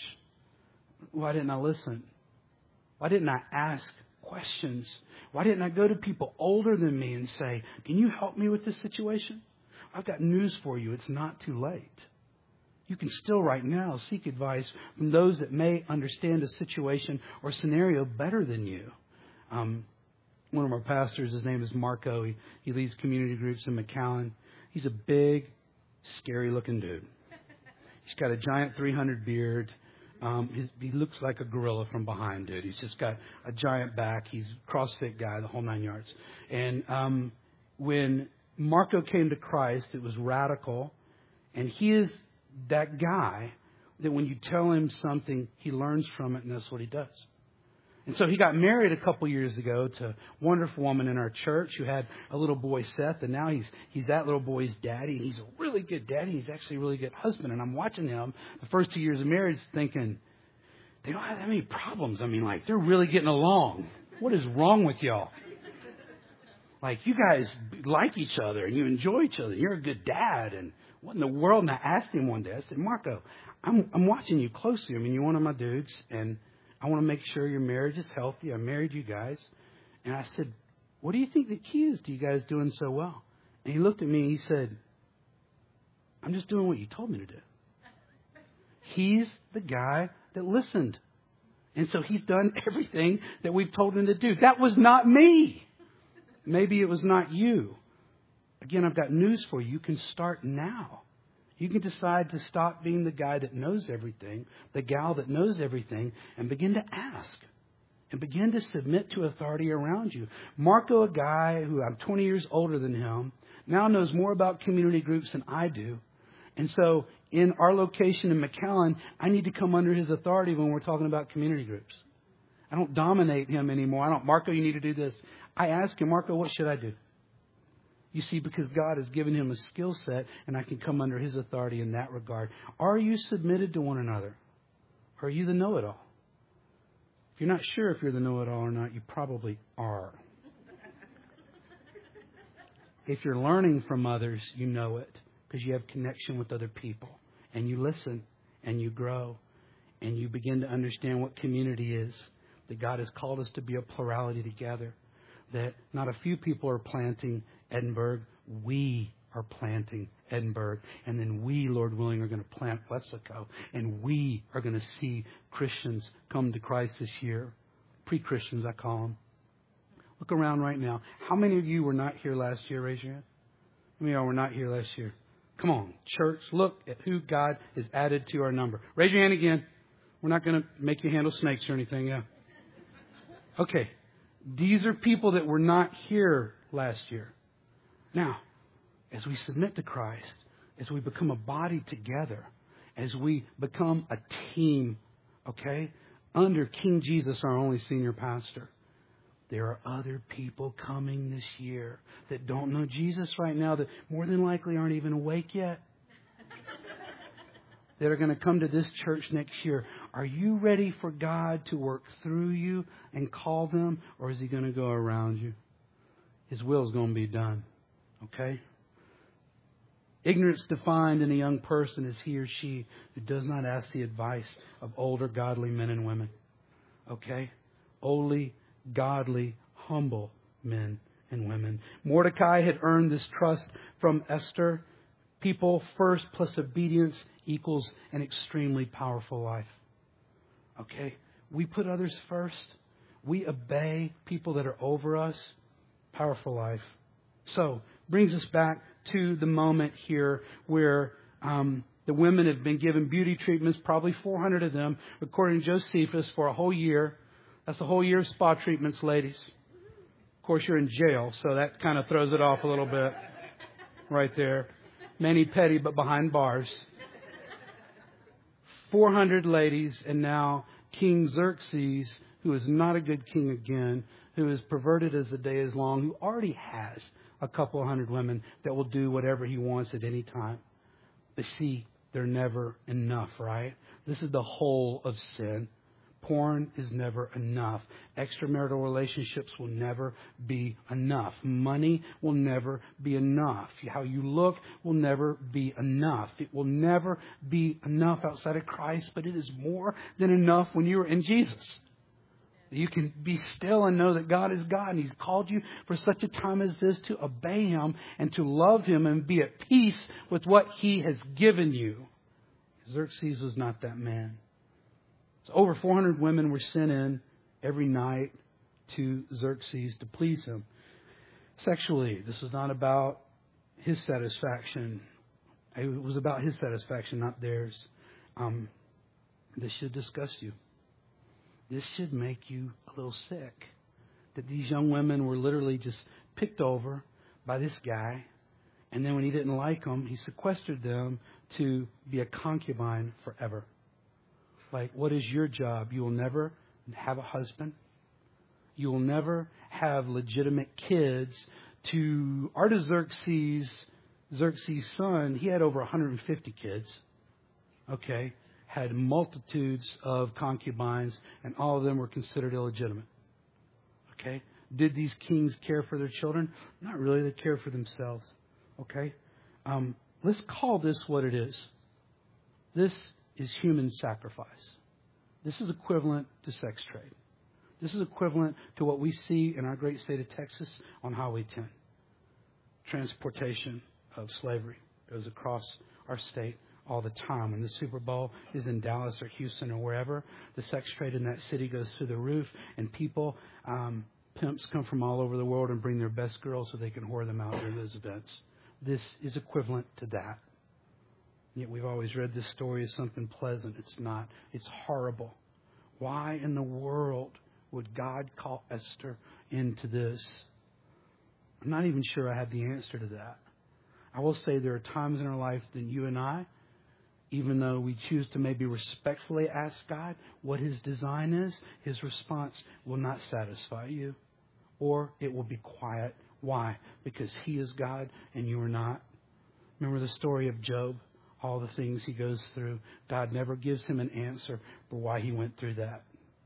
why didn't I listen? Why didn't I ask questions? Why didn't I go to people older than me and say, can you help me with this situation? I've got news for you. It's not too late. You can still right now seek advice from those that may understand a situation or scenario better than you. Um, one of our pastors, his name is Marco. He, he leads community groups in McAllen. He's a big, scary-looking dude. He's got a giant three hundred beard. Um, his, he looks like a gorilla from behind, dude. He's just got a giant back. He's a CrossFit guy, the whole nine yards. And um, when Marco came to Christ, it was radical. And he is that guy that when you tell him something, he learns from it, and that's what he does. And so he got married a couple years ago to a wonderful woman in our church who had a little boy, Seth, and now he's he's that little boy's daddy, and he's a really good daddy. He's actually a really good husband. And I'm watching him the first two years of marriage thinking, they don't have that many problems. I mean, like, they're really getting along. What is wrong with y'all? Like, you guys like each other, and you enjoy each other. You're a good dad. And what in the world? And I asked him one day, I said, Marco, I'm, I'm watching you closely. I mean, you're one of my dudes, and I want to make sure your marriage is healthy. I married you guys. And I said, what do you think the key is to you guys doing so well? And he looked at me and he said, I'm just doing what you told me to do. He's the guy that listened. And so he's done everything that we've told him to do. That was not me. Maybe it was not you. Again, I've got news for you. You can start now. You can decide to stop being the guy that knows everything, the gal that knows everything, and begin to ask and begin to submit to authority around you. Marco, a guy who I'm twenty years older than him, now knows more about community groups than I do. And so in our location in McAllen, I need to come under his authority when we're talking about community groups. I don't dominate him anymore. I don't, Marco, you need to do this. I ask him, Marco, what should I do? You see, because God has given him a skill set, and I can come under his authority in that regard. Are you submitted to one another? Or are you the know-it-all? If you're not sure if you're the know-it-all or not, you probably are. If you're learning from others, you know it, because you have connection with other people. And you listen, and you grow, and you begin to understand what community is, that God has called us to be a plurality together, that not a few people are planting Edinburgh, we are planting Edinburgh. And then we, Lord willing, are going to plant Weslaco. And we are going to see Christians come to Christ this year. Pre-Christians, I call them. Look around right now. How many of you were not here last year? Raise your hand. How many of y'all were not here last year? Come on, church, look at who God has added to our number. Raise your hand again. We're not going to make you handle snakes or anything, yeah. Okay. These are people that were not here last year. Now, as we submit to Christ, as we become a body together, as we become a team, okay, under King Jesus, our only senior pastor, there are other people coming this year that don't know Jesus right now, that more than likely aren't even awake yet, that are going to come to this church next year. Are you ready for God to work through you and call them, or is He going to go around you? His will is going to be done, okay? Ignorance defined in a young person is he or she who does not ask the advice of older godly men and women, okay? Only godly, humble men and women. Mordecai had earned this trust from Esther. People first plus obedience equals an extremely powerful life. Okay? We put others first. We obey people that are over us. Powerful life. So, brings us back to the moment here where um, the women have been given beauty treatments, probably four hundred of them, according to Josephus, for a whole year. That's a whole year of spa treatments, ladies. Of course, you're in jail, so that kind of throws it off a little bit right there. Mani-pedi, but behind bars. four hundred ladies, and now King Xerxes, who is not a good king again, who is perverted as the day is long, who already has a couple hundred women that will do whatever he wants at any time. But see, they're never enough, right? This is the whole of sin. Porn is never enough. Extramarital relationships will never be enough. Money will never be enough. How you look will never be enough. It will never be enough outside of Christ, but it is more than enough when you are in Jesus. You can be still and know that God is God, and He's called you for such a time as this to obey Him and to love Him and be at peace with what He has given you. Xerxes was not that man. So over four hundred women were sent in every night to Xerxes to please him sexually. This was not about his satisfaction. It was about his satisfaction, not theirs. Um, this should disgust you. This should make you a little sick. That these young women were literally just picked over by this guy. And then when he didn't like them, he sequestered them to be a concubine forever. Like, what is your job? You will never have a husband. You will never have legitimate kids. To Artaxerxes, Xerxes' son, he had over one hundred fifty kids. Okay. Had multitudes of concubines, and all of them were considered illegitimate. Okay. Did these kings care for their children? Not really. They cared for themselves. Okay. Um, let's call this what it is. This is human sacrifice. This is equivalent to sex trade. This is equivalent to what we see in our great state of Texas on Highway ten. Transportation of slavery goes across our state all the time. When the Super Bowl is in Dallas or Houston or wherever, the sex trade in that city goes through the roof, and people, um, pimps come from all over the world and bring their best girls so they can whore them out during those events. This is equivalent to that. Yet we've always read this story as something pleasant. It's not. It's horrible. Why in the world would God call Esther into this? I'm not even sure I have the answer to that. I will say there are times in our life that you and I, even though we choose to maybe respectfully ask God what His design is, His response will not satisfy you. Or it will be quiet. Why? Because He is God and you are not. Remember the story of Job? All the things he goes through. God never gives him an answer for why he went through that.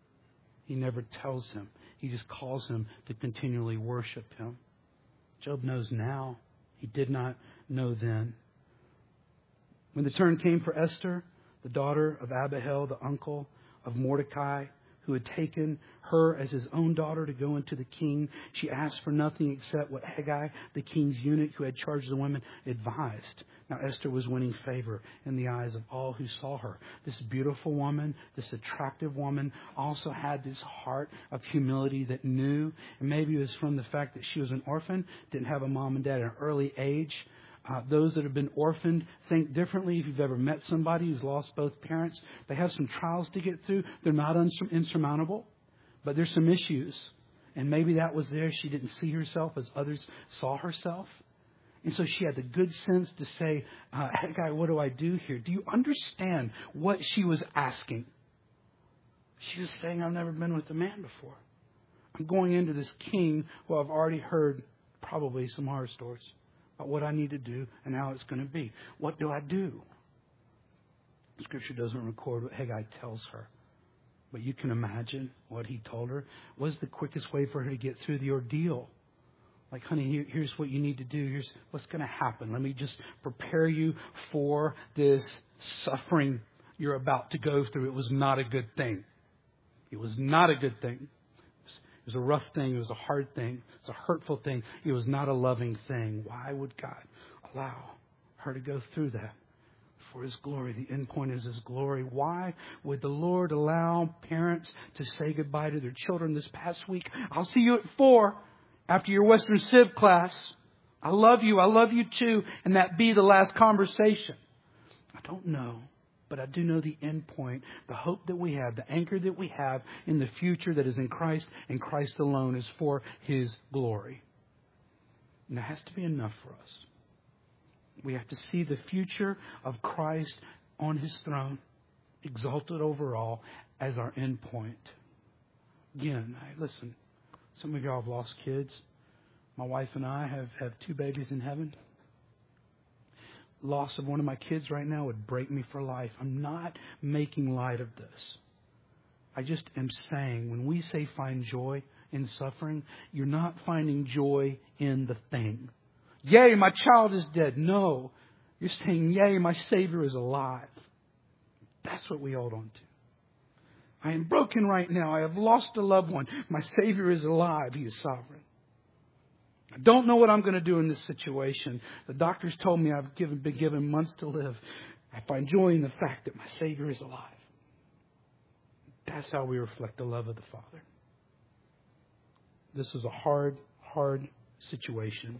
He never tells him. He just calls him to continually worship Him. Job knows now. He did not know then. When the turn came for Esther, the daughter of Abihail, the uncle of Mordecai, who had taken her as his own daughter to go into the king, she asked for nothing except what Haggai, the king's eunuch who had charged the women, advised. Now Esther was winning favor in the eyes of all who saw her. This beautiful woman, this attractive woman, also had this heart of humility that knew, and maybe it was from the fact that she was an orphan, didn't have a mom and dad at an early age, Uh, those that have been orphaned think differently. If you've ever met somebody who's lost both parents, they have some trials to get through. They're not unsur- insurmountable, but there's some issues. And maybe that was there. She didn't see herself as others saw herself. And so she had the good sense to say, uh, Haggai, what do I do here? Do you understand what she was asking? She was saying, I've never been with a man before. I'm going into this king who I've already heard probably some horror stories about what I need to do and how it's going to be. What do I do? Scripture doesn't record what Haggai tells her. But you can imagine what he told her was the quickest way for her to get through the ordeal. Like, honey, here, here's what you need to do. Here's what's going to happen. Let me just prepare you for this suffering you're about to go through. It was not a good thing. It was not a good thing. It was a rough thing. It was a hard thing. It was a hurtful thing. It was not a loving thing. Why would God allow her to go through that? For His glory. The end point is His glory. Why would the Lord allow parents to say goodbye to their children this past week? I'll see you at four after your Western Civ class. I love you. I love you too. And that be the last conversation. I don't know. But I do know the end point, the hope that we have, the anchor that we have in the future that is in Christ and Christ alone is for His glory. And that has to be enough for us. We have to see the future of Christ on His throne, exalted over all, as our end point. Again, I, listen, some of y'all have lost kids. My wife and I have, have two babies in heaven. Loss of one of my kids right now would break me for life. I'm not making light of this. I just am saying, when we say find joy in suffering, you're not finding joy in the thing. Yay, my child is dead. No, you're saying, yay, my Savior is alive. That's what we hold on to. I am broken right now. I have lost a loved one. My Savior is alive. He is sovereign. I don't know what I'm going to do in this situation. The doctors told me I've given, been given months to live. I find joy in the fact that my Savior is alive. That's how we reflect the love of the Father. This was a hard, hard situation.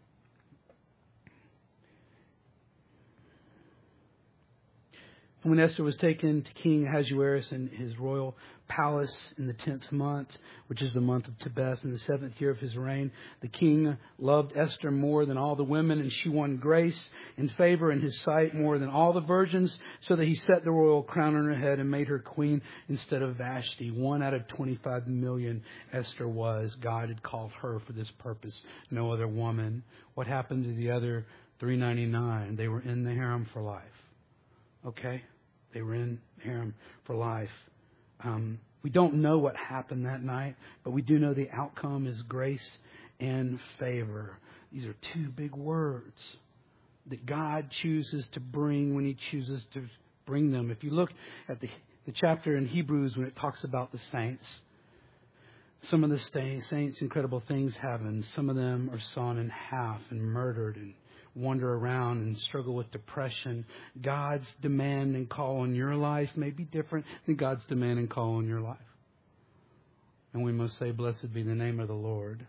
When Esther was taken to King Ahasuerus in his royal palace in the tenth month, which is the month of Tebeth, in the seventh year of his reign, the king loved Esther more than all the women, and she won grace and favor in his sight more than all the virgins, so that he set the royal crown on her head and made her queen instead of Vashti. One out of twenty-five million Esther was. God had called her for this purpose, no other woman. What happened to the other three hundred ninety-nine? They were in the harem for life. Okay? They were in harem for life. Um, we don't know what happened that night, but we do know the outcome is grace and favor. These are two big words that God chooses to bring when He chooses to bring them. If you look at the, the chapter in Hebrews when it talks about the saints, some of the saints, incredible things happen. Some of them are sawn in half and murdered and wander around and struggle with depression. God's demand and call on your life may be different than God's demand and call on your life. And we must say, blessed be the name of the Lord.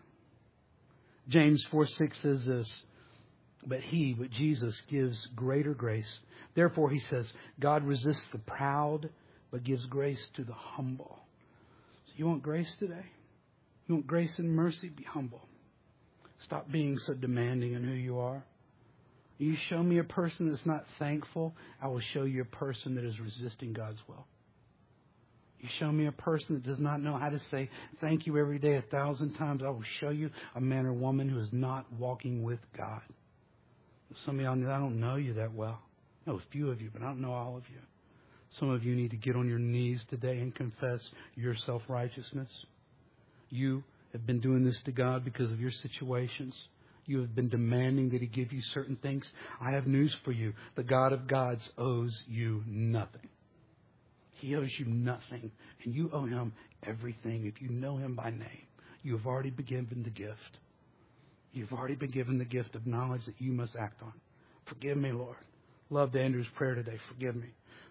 James four six says this, but He, but Jesus, gives greater grace. Therefore, He says, God resists the proud, but gives grace to the humble. So you want grace today? You want grace and mercy? Be humble. Stop being so demanding in who you are. You show me a person that's not thankful, I will show you a person that is resisting God's will. You show me a person that does not know how to say thank you every day a thousand times, I will show you a man or woman who is not walking with God. Some of y'all, I don't know you that well. I know a few of you, but I don't know all of you. Some of you need to get on your knees today and confess your self-righteousness. You have been doing this to God because of your situations. You have been demanding that He give you certain things. I have news for you. The God of gods owes you nothing. He owes you nothing. And you owe Him everything. If you know Him by name, you have already been given the gift. You've already been given the gift of knowledge that you must act on. Forgive me, Lord. Loved Andrew's prayer today. Forgive me.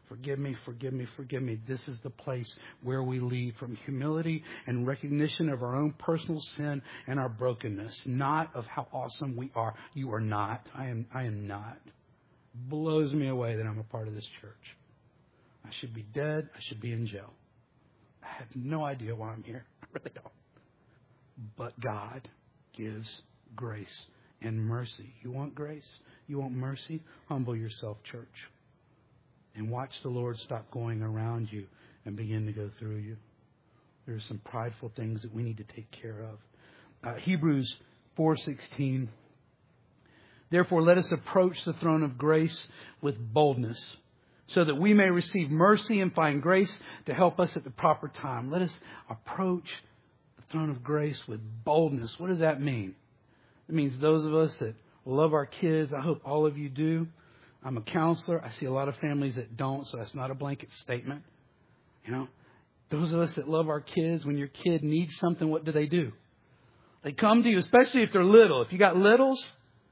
Forgive me, forgive me, forgive me. This is the place where we lead from humility and recognition of our own personal sin and our brokenness, not of how awesome we are. You are not. I am, I am not. Blows me away that I'm a part of this church. I should be dead. I should be in jail. I have no idea why I'm here. I really don't. But God gives grace and mercy. You want grace? You want mercy? Humble yourself, church. And watch the Lord stop going around you and begin to go through you. There are some prideful things that we need to take care of. Uh, Hebrews four sixteen. Therefore, let us approach the throne of grace with boldness, so that we may receive mercy and find grace to help us at the proper time. Let us approach the throne of grace with boldness. What does that mean? It means those of us that love our kids, I hope all of you do. I'm a counselor. I see a lot of families that don't, so that's not a blanket statement. You know, those of us that love our kids, when your kid needs something, what do they do? They come to you, especially if they're little. If you got littles,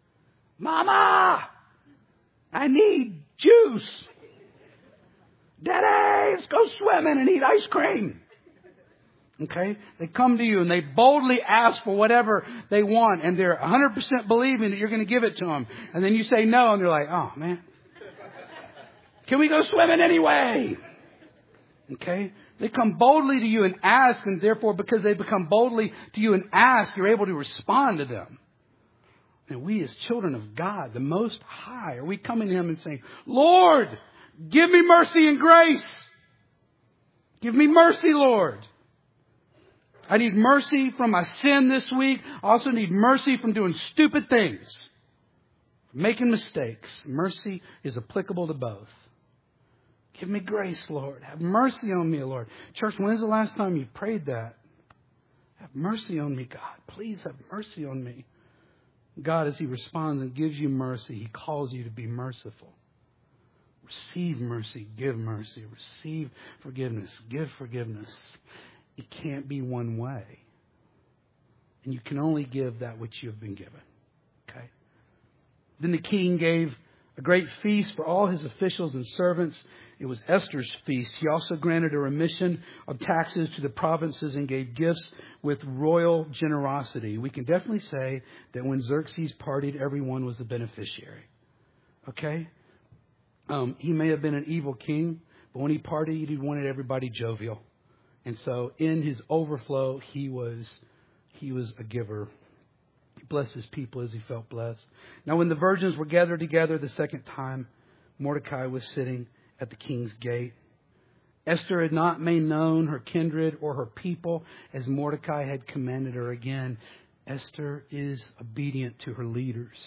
Mama, I need juice. Daddy, let's go swimming and eat ice cream. Okay? They come to you and they boldly ask for whatever they want, and they're one hundred percent believing that you're going to give it to them. And then you say no, and they're like, oh, man. Can we go swimming anyway? Okay? They come boldly to you and ask, and therefore, because they become boldly to you and ask, you're able to respond to them. And we as children of God, the Most High, are we coming to Him and saying, Lord, give me mercy and grace. Give me mercy, Lord. I need mercy from my sin this week. I also need mercy from doing stupid things, making mistakes. Mercy is applicable to both. Give me grace, Lord. Have mercy on me, Lord. Church, when's the last time you prayed that? Have mercy on me, God. Please have mercy on me. God, as He responds and gives you mercy, He calls you to be merciful. Receive mercy, give mercy. Receive forgiveness, give forgiveness. It can't be one way. And you can only give that which you have been given. Okay? Then the king gave a great feast for all his officials and servants. It was Esther's feast. He also granted a remission of taxes to the provinces and gave gifts with royal generosity. We can definitely say that when Xerxes partied, everyone was the beneficiary. Okay? Um, he may have been an evil king, but when he partied, he wanted everybody jovial. And so in his overflow, he was he was a giver. He blessed his people as he felt blessed. Now, when the virgins were gathered together the second time, Mordecai was sitting at the king's gate. Esther had not made known her kindred or her people as Mordecai had commanded her. Again, Esther is obedient to her leaders.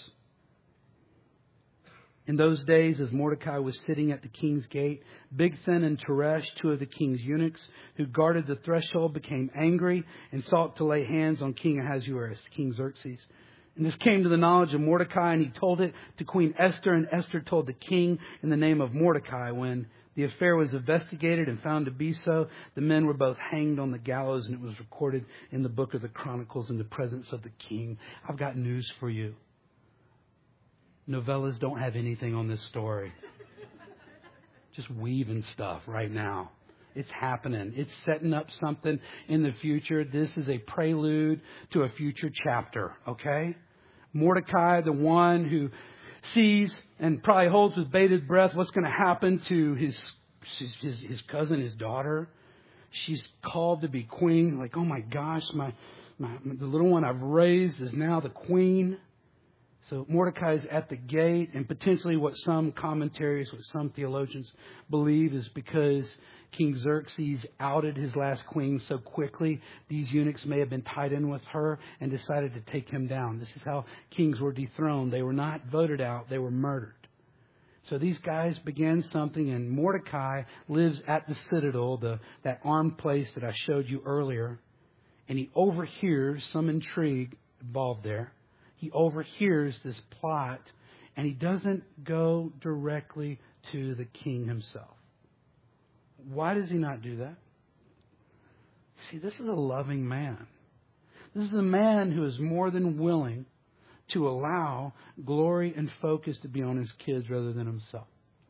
In those days, as Mordecai was sitting at the king's gate, Bigthan and Teresh, two of the king's eunuchs who guarded the threshold, became angry and sought to lay hands on King Ahasuerus, King Xerxes. And this came to the knowledge of Mordecai, and he told it to Queen Esther, and Esther told the king in the name of Mordecai. When the affair was investigated and found to be so, the men were both hanged on the gallows, and it was recorded in the book of the Chronicles in the presence of the king. I've got news for you. Novellas don't have anything on this story. Just weaving stuff right now. It's happening. It's setting up something in the future. This is a prelude to a future chapter, okay? Mordecai, the one who sees and probably holds with bated breath what's going to happen to his, his, his cousin, his daughter. She's called to be queen. Like, oh my gosh, my, my the little one I've raised is now the queen. So Mordecai is at the gate, and potentially what some commentaries, what some theologians believe is because King Xerxes outed his last queen so quickly, these eunuchs may have been tied in with her and decided to take him down. This is how kings were dethroned. They were not voted out, they were murdered. So these guys began something, and Mordecai lives at the citadel, the that armed place that I showed you earlier, and he overhears some intrigue involved there. He overhears this plot, and he doesn't go directly to the king himself. Why does he not do that? See, this is a loving man. This is a man who is more than willing to allow glory and focus to be on his kids rather than himself.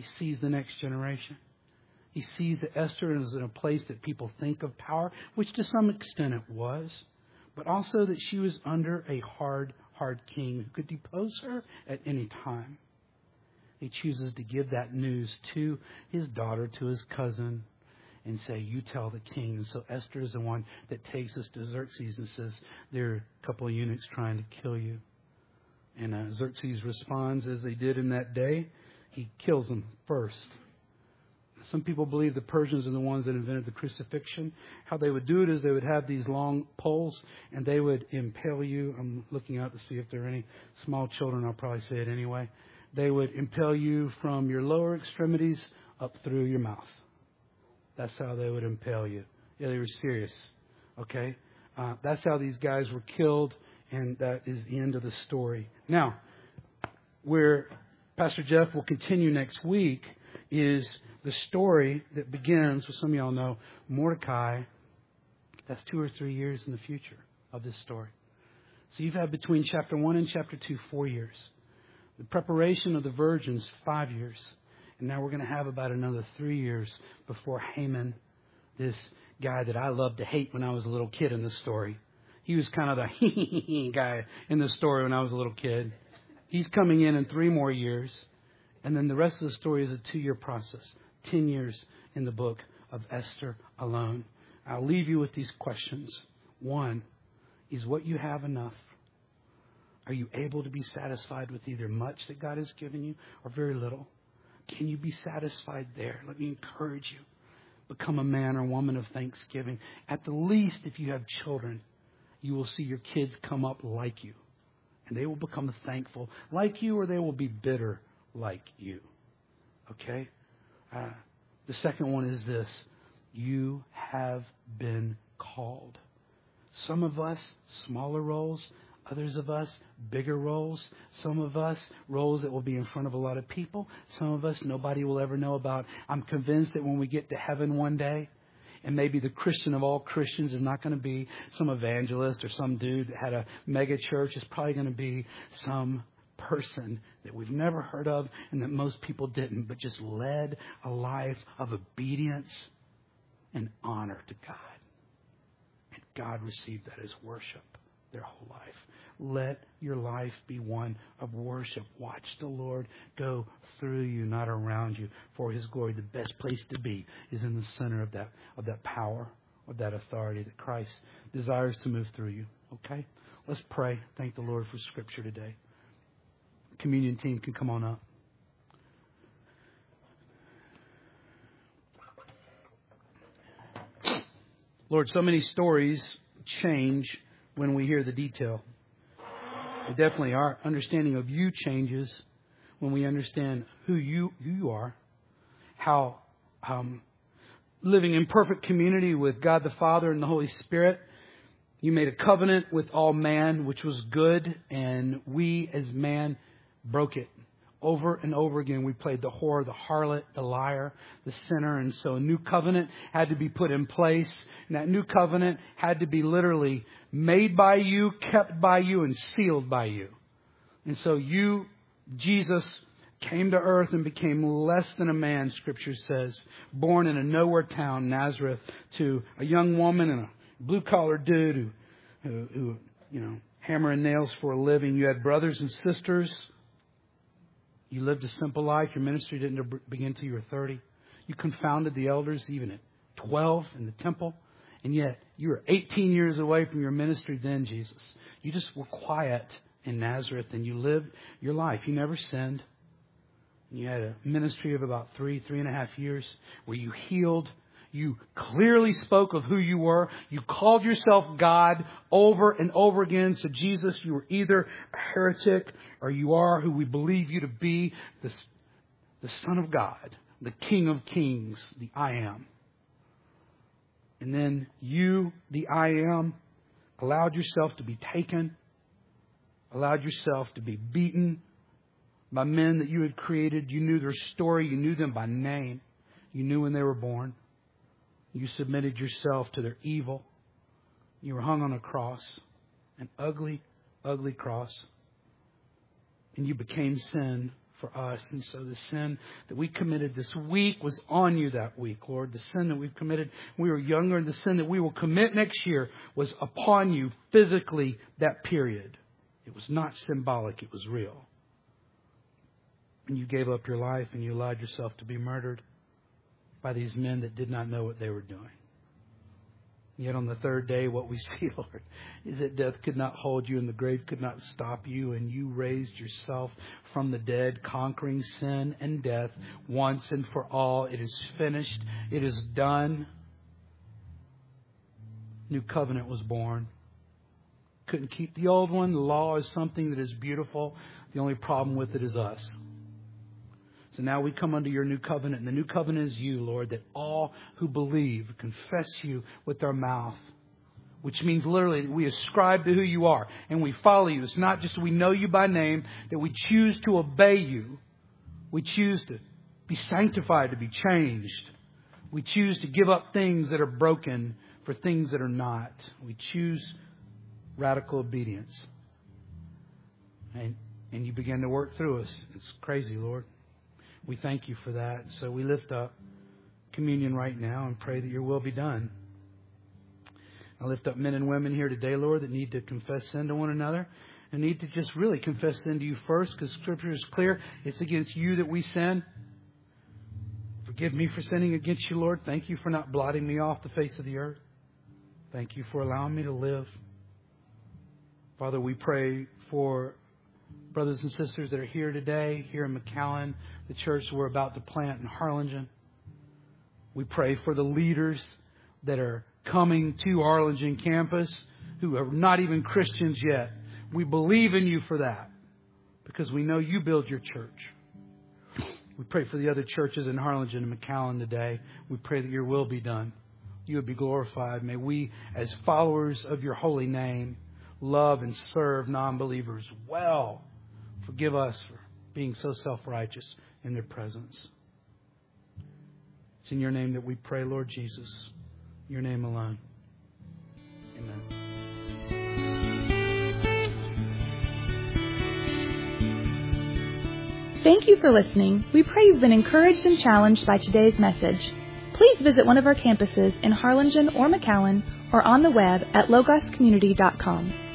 He sees the next generation. He sees that Esther is in a place that people think of power, which to some extent it was, but also that she was under a hard, hard king who could depose her at any time. He chooses to give that news to his daughter, to his cousin, and say, you tell the king. And so Esther is the one that takes us to Xerxes and says, there are a couple of eunuchs trying to kill you. And uh, Xerxes responds as they did in that day. He kills them first. Some people believe the Persians are the ones that invented the crucifixion. How they would do it is they would have these long poles and they would impale you. I'm looking out to see if there are any small children. I'll probably say it anyway. They would impale you from your lower extremities up through your mouth. That's how they would impale you. Yeah, they were serious. Okay? Uh, that's how these guys were killed, and that is the end of the story. Now, where Pastor Jeff will continue next week is the story that begins with, some of y'all know, Mordecai. That's two or three years in the future of this story. So you've had between chapter one and chapter two, four years. The preparation of the virgins, five years. And now we're going to have about another three years before Haman, this guy that I loved to hate when I was a little kid in the story. He was kind of the guy in the story when I was a little kid. He's coming in in three more years. And then the rest of the story is a two-year process. Ten years in the book of Esther alone. I'll leave you with these questions. One, is what you have enough? Are you able to be satisfied with either much that God has given you or very little? Can you be satisfied there? Let me encourage you. Become a man or woman of thanksgiving. At the least, if you have children, you will see your kids come up like you. And they will become thankful like you, or they will be bitter like you. Okay? Uh, the second one is this. You have been called. Some of us, smaller roles. Others of us, bigger roles. Some of us, roles that will be in front of a lot of people. Some of us, nobody will ever know about. I'm convinced that when we get to heaven one day, and maybe the Christian of all Christians is not going to be some evangelist or some dude that had a mega church. It's probably going to be some person that we've never heard of and that most people didn't, but just led a life of obedience and honor to God. And God received that as worship their whole life. Let your life be one of worship. Watch the Lord go through you, not around you, for His glory. The best place to be is in the center of that of that power, of that authority that Christ desires to move through you. Okay? Let's pray. Thank the Lord for Scripture today. Communion team can come on up. Lord, so many stories change when we hear the detail. But definitely our understanding of you changes when we understand who you who you are, how um, living in perfect community with God the Father and the Holy Spirit, you made a covenant with all man, which was good, and we as man broke it. Over and over again, we played the whore, the harlot, the liar, the sinner. And so a new covenant had to be put in place. And that new covenant had to be literally made by you, kept by you, and sealed by you. And so you, Jesus, came to earth and became less than a man, Scripture says, born in a nowhere town, Nazareth, to a young woman and a blue-collar dude who, who, who, you know, hammer and nails for a living. You had brothers and sisters. You lived a simple life. Your ministry didn't begin until you were thirty. You confounded the elders even at twelve in the temple. And yet you were eighteen years away from your ministry then, Jesus. You just were quiet in Nazareth and you lived your life. You never sinned. You had a ministry of about three, three and a half years where you healed. You clearly spoke of who you were. You called yourself God over and over again. So Jesus, you were either a heretic or you are who we believe you to be, the, the Son of God, the King of Kings, the I Am. And then you, the I Am, allowed yourself to be taken, allowed yourself to be beaten by men that you had created. You knew their story. You knew them by name. You knew when they were born. You submitted yourself to their evil. You were hung on a cross, an ugly, ugly cross. And you became sin for us. And so the sin that we committed this week was on you that week, Lord. The sin that we've committed when we were younger and the sin that we will commit next year was upon you physically that period. It was not symbolic. It was real. And you gave up your life and you allowed yourself to be murdered by these men that did not know what they were doing. Yet on the third day, what we see, Lord, is that death could not hold you and the grave could not stop you. And you raised yourself from the dead, conquering sin and death once and for all. It is finished. It is done. New covenant was born. Couldn't keep the old one. The law is something that is beautiful. The only problem with it is us. So now we come under your new covenant. And the new covenant is you, Lord, that all who believe confess you with their mouth. Which means literally that we ascribe to who you are. And we follow you. It's not just we know you by name. That we choose to obey you. We choose to be sanctified, to be changed. We choose to give up things that are broken for things that are not. We choose radical obedience. And, and you begin to work through us. It's crazy, Lord. We thank you for that. So we lift up communion right now and pray that your will be done. I lift up men and women here today, Lord, that need to confess sin to one another and need to just really confess sin to you first, because Scripture is clear. It's against you that we sin. Forgive me for sinning against you, Lord. Thank you for not blotting me off the face of the earth. Thank you for allowing me to live. Father, we pray for brothers and sisters that are here today, here in McAllen, the church we're about to plant in Harlingen. We pray for the leaders that are coming to Harlingen campus who are not even Christians yet. We believe in you for that because we know you build your church. We pray for the other churches in Harlingen and McAllen today. We pray that your will be done. You would be glorified. May we, as followers of your holy name, love and serve non-believers well. Forgive us for being so self-righteous in their presence. It's in your name that we pray, Lord Jesus. Your name alone. Amen. Thank you for listening. We pray you've been encouraged and challenged by today's message. Please visit one of our campuses in Harlingen or McAllen or on the web at logos community dot com.